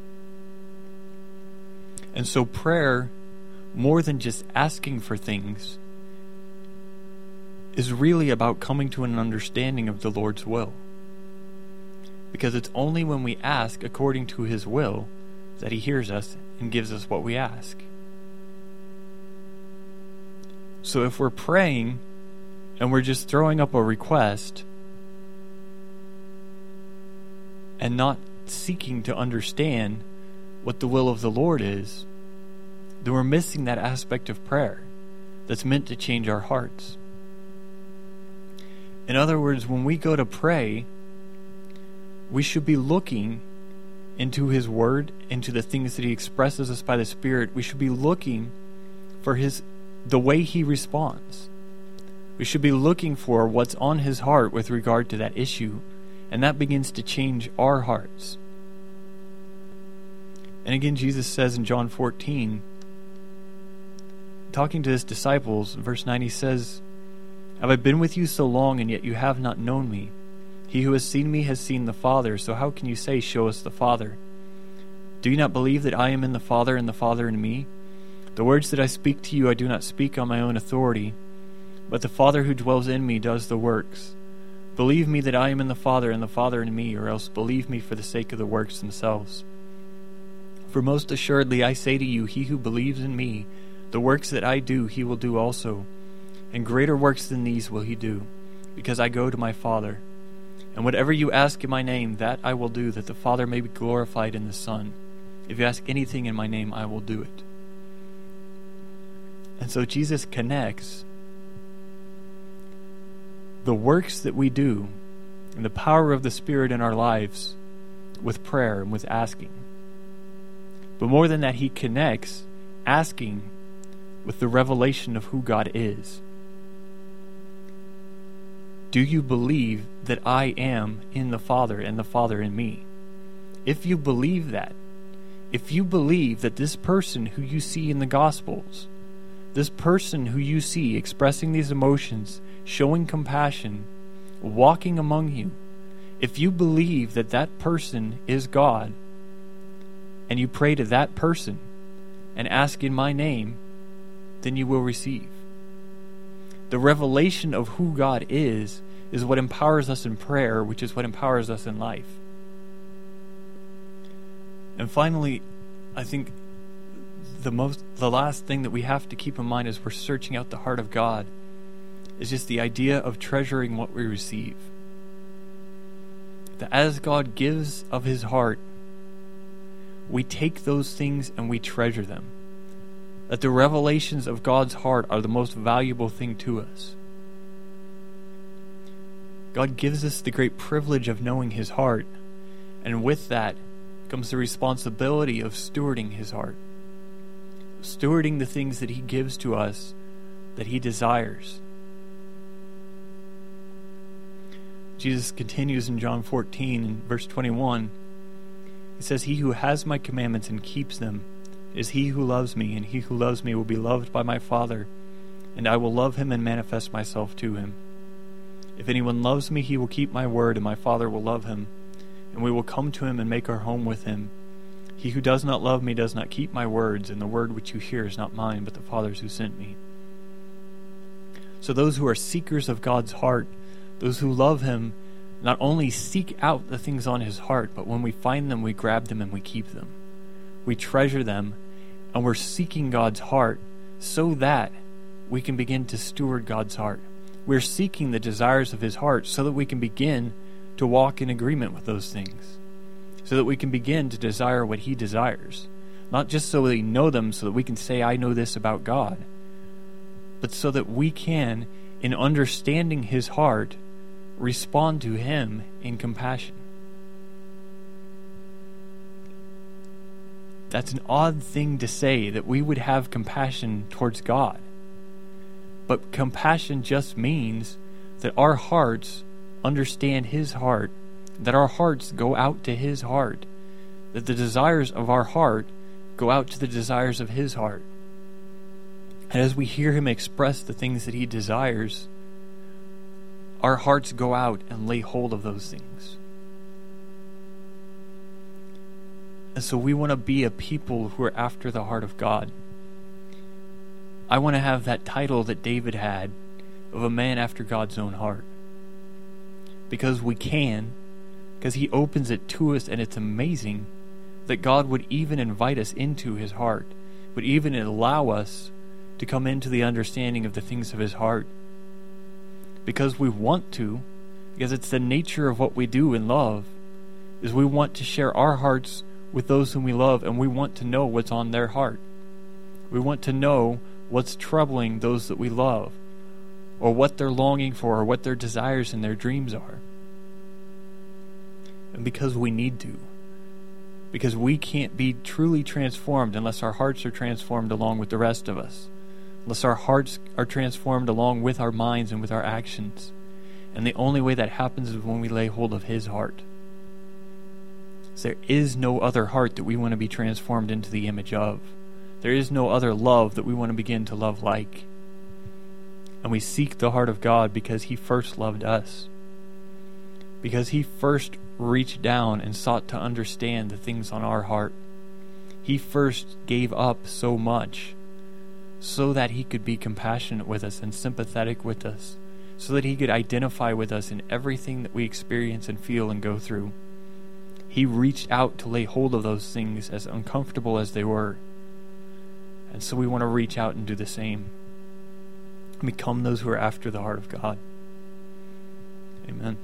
And so prayer, more than just asking for things, is really about coming to an understanding of the Lord's will. Because it's only when we ask according to his will that he hears us and gives us what we ask. So if we're praying and we're just throwing up a request and not seeking to understand what the will of the Lord is, then we're missing that aspect of prayer that's meant to change our hearts. In other words, when we go to pray, we should be looking into his word, into the things that he expresses us by the Spirit. We should be looking for his the way he responds. We should be looking for what's on his heart with regard to that issue, and that begins to change our hearts. And again, Jesus says in John fourteen, talking to his disciples, in verse nine, he says, "Have I been with you so long, and yet you have not known me? He who has seen me has seen the Father, so how can you say, 'Show us the Father'? Do you not believe that I am in the Father, and the Father in me? The words that I speak to you I do not speak on my own authority, but the Father who dwells in me does the works. Believe me that I am in the Father, and the Father in me, or else believe me for the sake of the works themselves. For most assuredly I say to you, he who believes in me, the works that I do he will do also, and greater works than these will he do, because I go to my Father. And whatever you ask in my name, that I will do, that the Father may be glorified in the Son. If you ask anything in my name, I will do it." And so Jesus connects the works that we do and the power of the Spirit in our lives with prayer and with asking. But more than that, he connects asking with the revelation of who God is. Do you believe that I am in the Father and the Father in me? If you believe that, if you believe that this person who you see in the Gospels, this person who you see expressing these emotions, showing compassion, walking among you, if you believe that that person is God, and you pray to that person and ask in my name, then you will receive. The revelation of who God is is what empowers us in prayer, which is what empowers us in life. And finally, I think the most, the last thing that we have to keep in mind as we're searching out the heart of God is just the idea of treasuring what we receive. That as God gives of his heart, we take those things and we treasure them. That the revelations of God's heart are the most valuable thing to us. God gives us the great privilege of knowing his heart, and with that comes the responsibility of stewarding his heart. Stewarding the things that he gives to us, that he desires. Jesus continues in John fourteen, in verse twenty-one. He says, "He who has my commandments and keeps them is he who loves me, and he who loves me will be loved by my Father, and I will love him and manifest myself to him. If anyone loves me, he will keep my word, and my Father will love him, and we will come to him and make our home with him. He who does not love me does not keep my words, and the word which you hear is not mine, but the Father's who sent me." So those who are seekers of God's heart, those who love him, not only seek out the things on his heart, but when we find them, we grab them and we keep them. We treasure them, and we're seeking God's heart so that we can begin to steward God's heart. We're seeking the desires of his heart so that we can begin to walk in agreement with those things, so that we can begin to desire what he desires. Not just so we know them, so that we can say, I know this about God, but so that we can, in understanding his heart, respond to him in compassion. that's an odd thing to say, that we would have compassion towards God. But compassion just means that our hearts understand His heart, that our hearts go out to His heart, that the desires of our heart go out to the desires of His heart. And as we hear Him express the things that He desires, our hearts go out and lay hold of those things. And so we want to be a people who are after the heart of God. I want to have that title that David had of a man after God's own heart. Because we can, because He opens it to us, and it's amazing that God would even invite us into His heart, would even allow us to come into the understanding of the things of His heart. Because we want to, because it's the nature of what we do in love, is we want to share our hearts with those whom we love, and we want to know what's on their heart. We want to know what's troubling those that we love, or what they're longing for, or what their desires and their dreams are. And because we need to, because we can't be truly transformed unless our hearts are transformed along with the rest of us, unless our hearts are transformed along with our minds and with our actions. And the only way that happens is when we lay hold of His heart. There is no other heart that we want to be transformed into the image of. There is no other love that we want to begin to love like. And we seek the heart of God because He first loved us. Because He first reached down and sought to understand the things on our heart. He first gave up so much so that He could be compassionate with us and sympathetic with us, so that He could identify with us in everything that we experience and feel and go through. He reached out to lay hold of those things, as uncomfortable as they were. And so we want to reach out and do the same. Become those who are after the heart of God. Amen.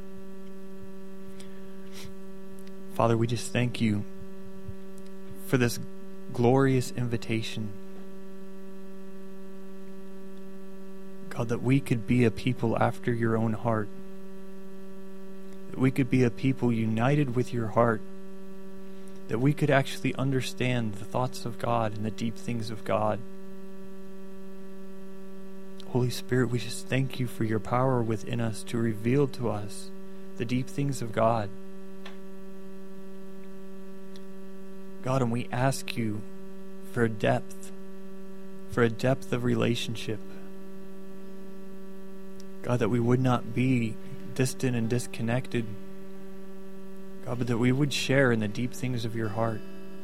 Father, we just thank You for this glorious invitation. God, that we could be a people after Your own heart. That we could be a people united with Your heart. That we could actually understand the thoughts of God and the deep things of God. Holy Spirit, we just thank You for Your power within us to reveal to us the deep things of God. God, and we ask You for a depth, for a depth of relationship. God, that we would not be distant and disconnected, God, but that we would share in the deep things of Your heart.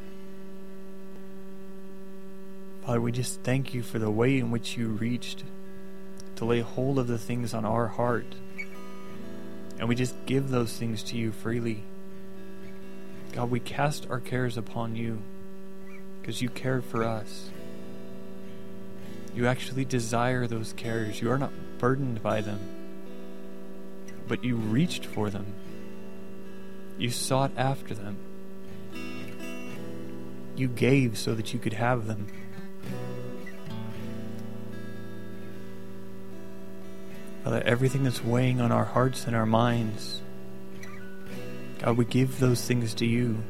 Father, we just thank You for the way in which You reached to lay hold of the things on our heart. And we just give those things to You freely. God, we cast our cares upon You because You cared for us. You actually desire those cares. You are not burdened by them, but You reached for them. You sought after them. You gave so that You could have them. Father, everything that's weighing on our hearts and our minds, God, we give those things to You.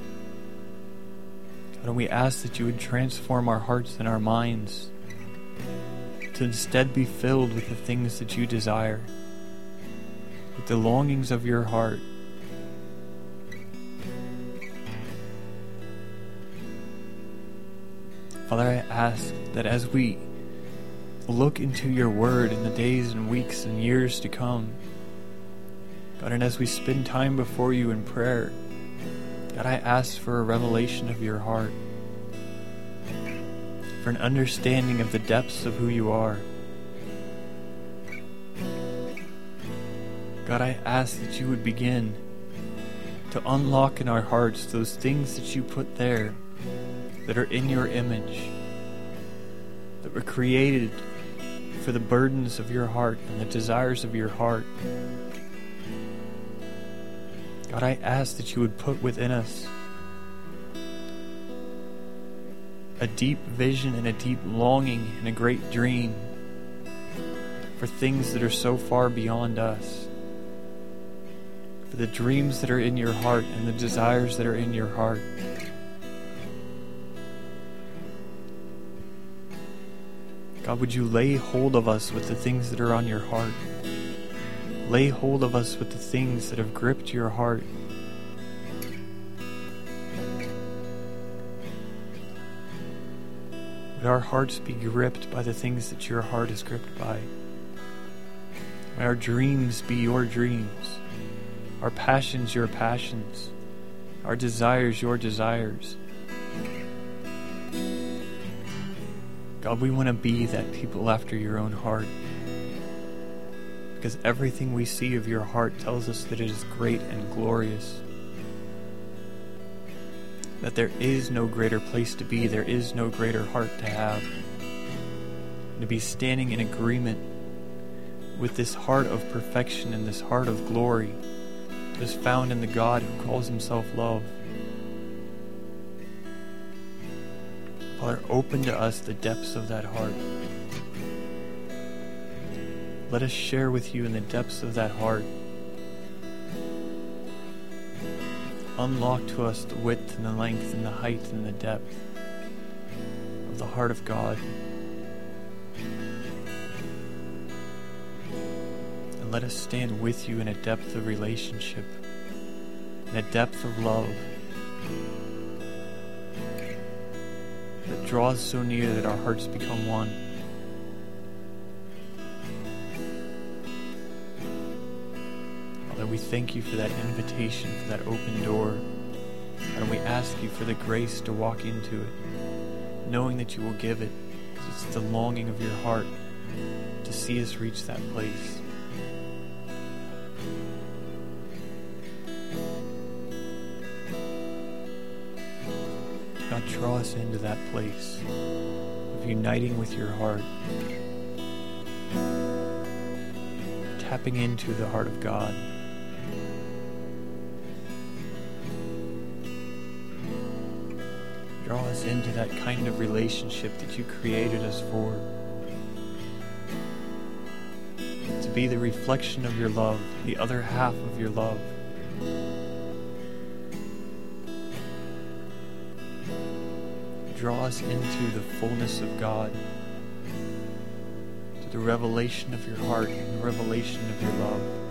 God, and we ask that You would transform our hearts and our minds to instead be filled with the things that You desire, with the longings of Your heart. Father, I ask that as we look into Your word in the days and weeks and years to come, God, and as we spend time before You in prayer, God, I ask for a revelation of Your heart, for an understanding of the depths of who You are. God, I ask that You would begin to unlock in our hearts those things that You put there that are in Your image, that were created for the burdens of Your heart and the desires of Your heart. God, I ask that You would put within us a deep vision and a deep longing and a great dream for things that are so far beyond us, for the dreams that are in Your heart and the desires that are in Your heart. God, would you lay hold of us with the things that are on your heart? Lay hold of us with the things that have gripped your heart. Would our hearts be gripped by the things that your heart is gripped by? May our dreams be your dreams, our passions your passions, our desires your desires. God, we want to be that people after your own heart, because everything we see of your heart tells us that it is great and glorious, that there is no greater place to be, there is no greater heart to have. And to be standing in agreement with this heart of perfection and this heart of glory that is found in the God who calls himself love. Father, open to us the depths of that heart. Let us share with you in the depths of that heart. Unlock to us the width and the length and the height and the depth of the heart of God. And let us stand with you in a depth of relationship, in a depth of love that draws so near that our hearts become one. Father, we thank you for that invitation, for that open door. And we ask you for the grace to walk into it, knowing that you will give it, because it's the longing of your heart to see us reach that place. God, draw us into that place of uniting with your heart, tapping into the heart of God. Draw us into that kind of relationship that you created us for, to be the reflection of your love, the other half of your love. Draw us into the fullness of God, to the revelation of your heart and the revelation of your love.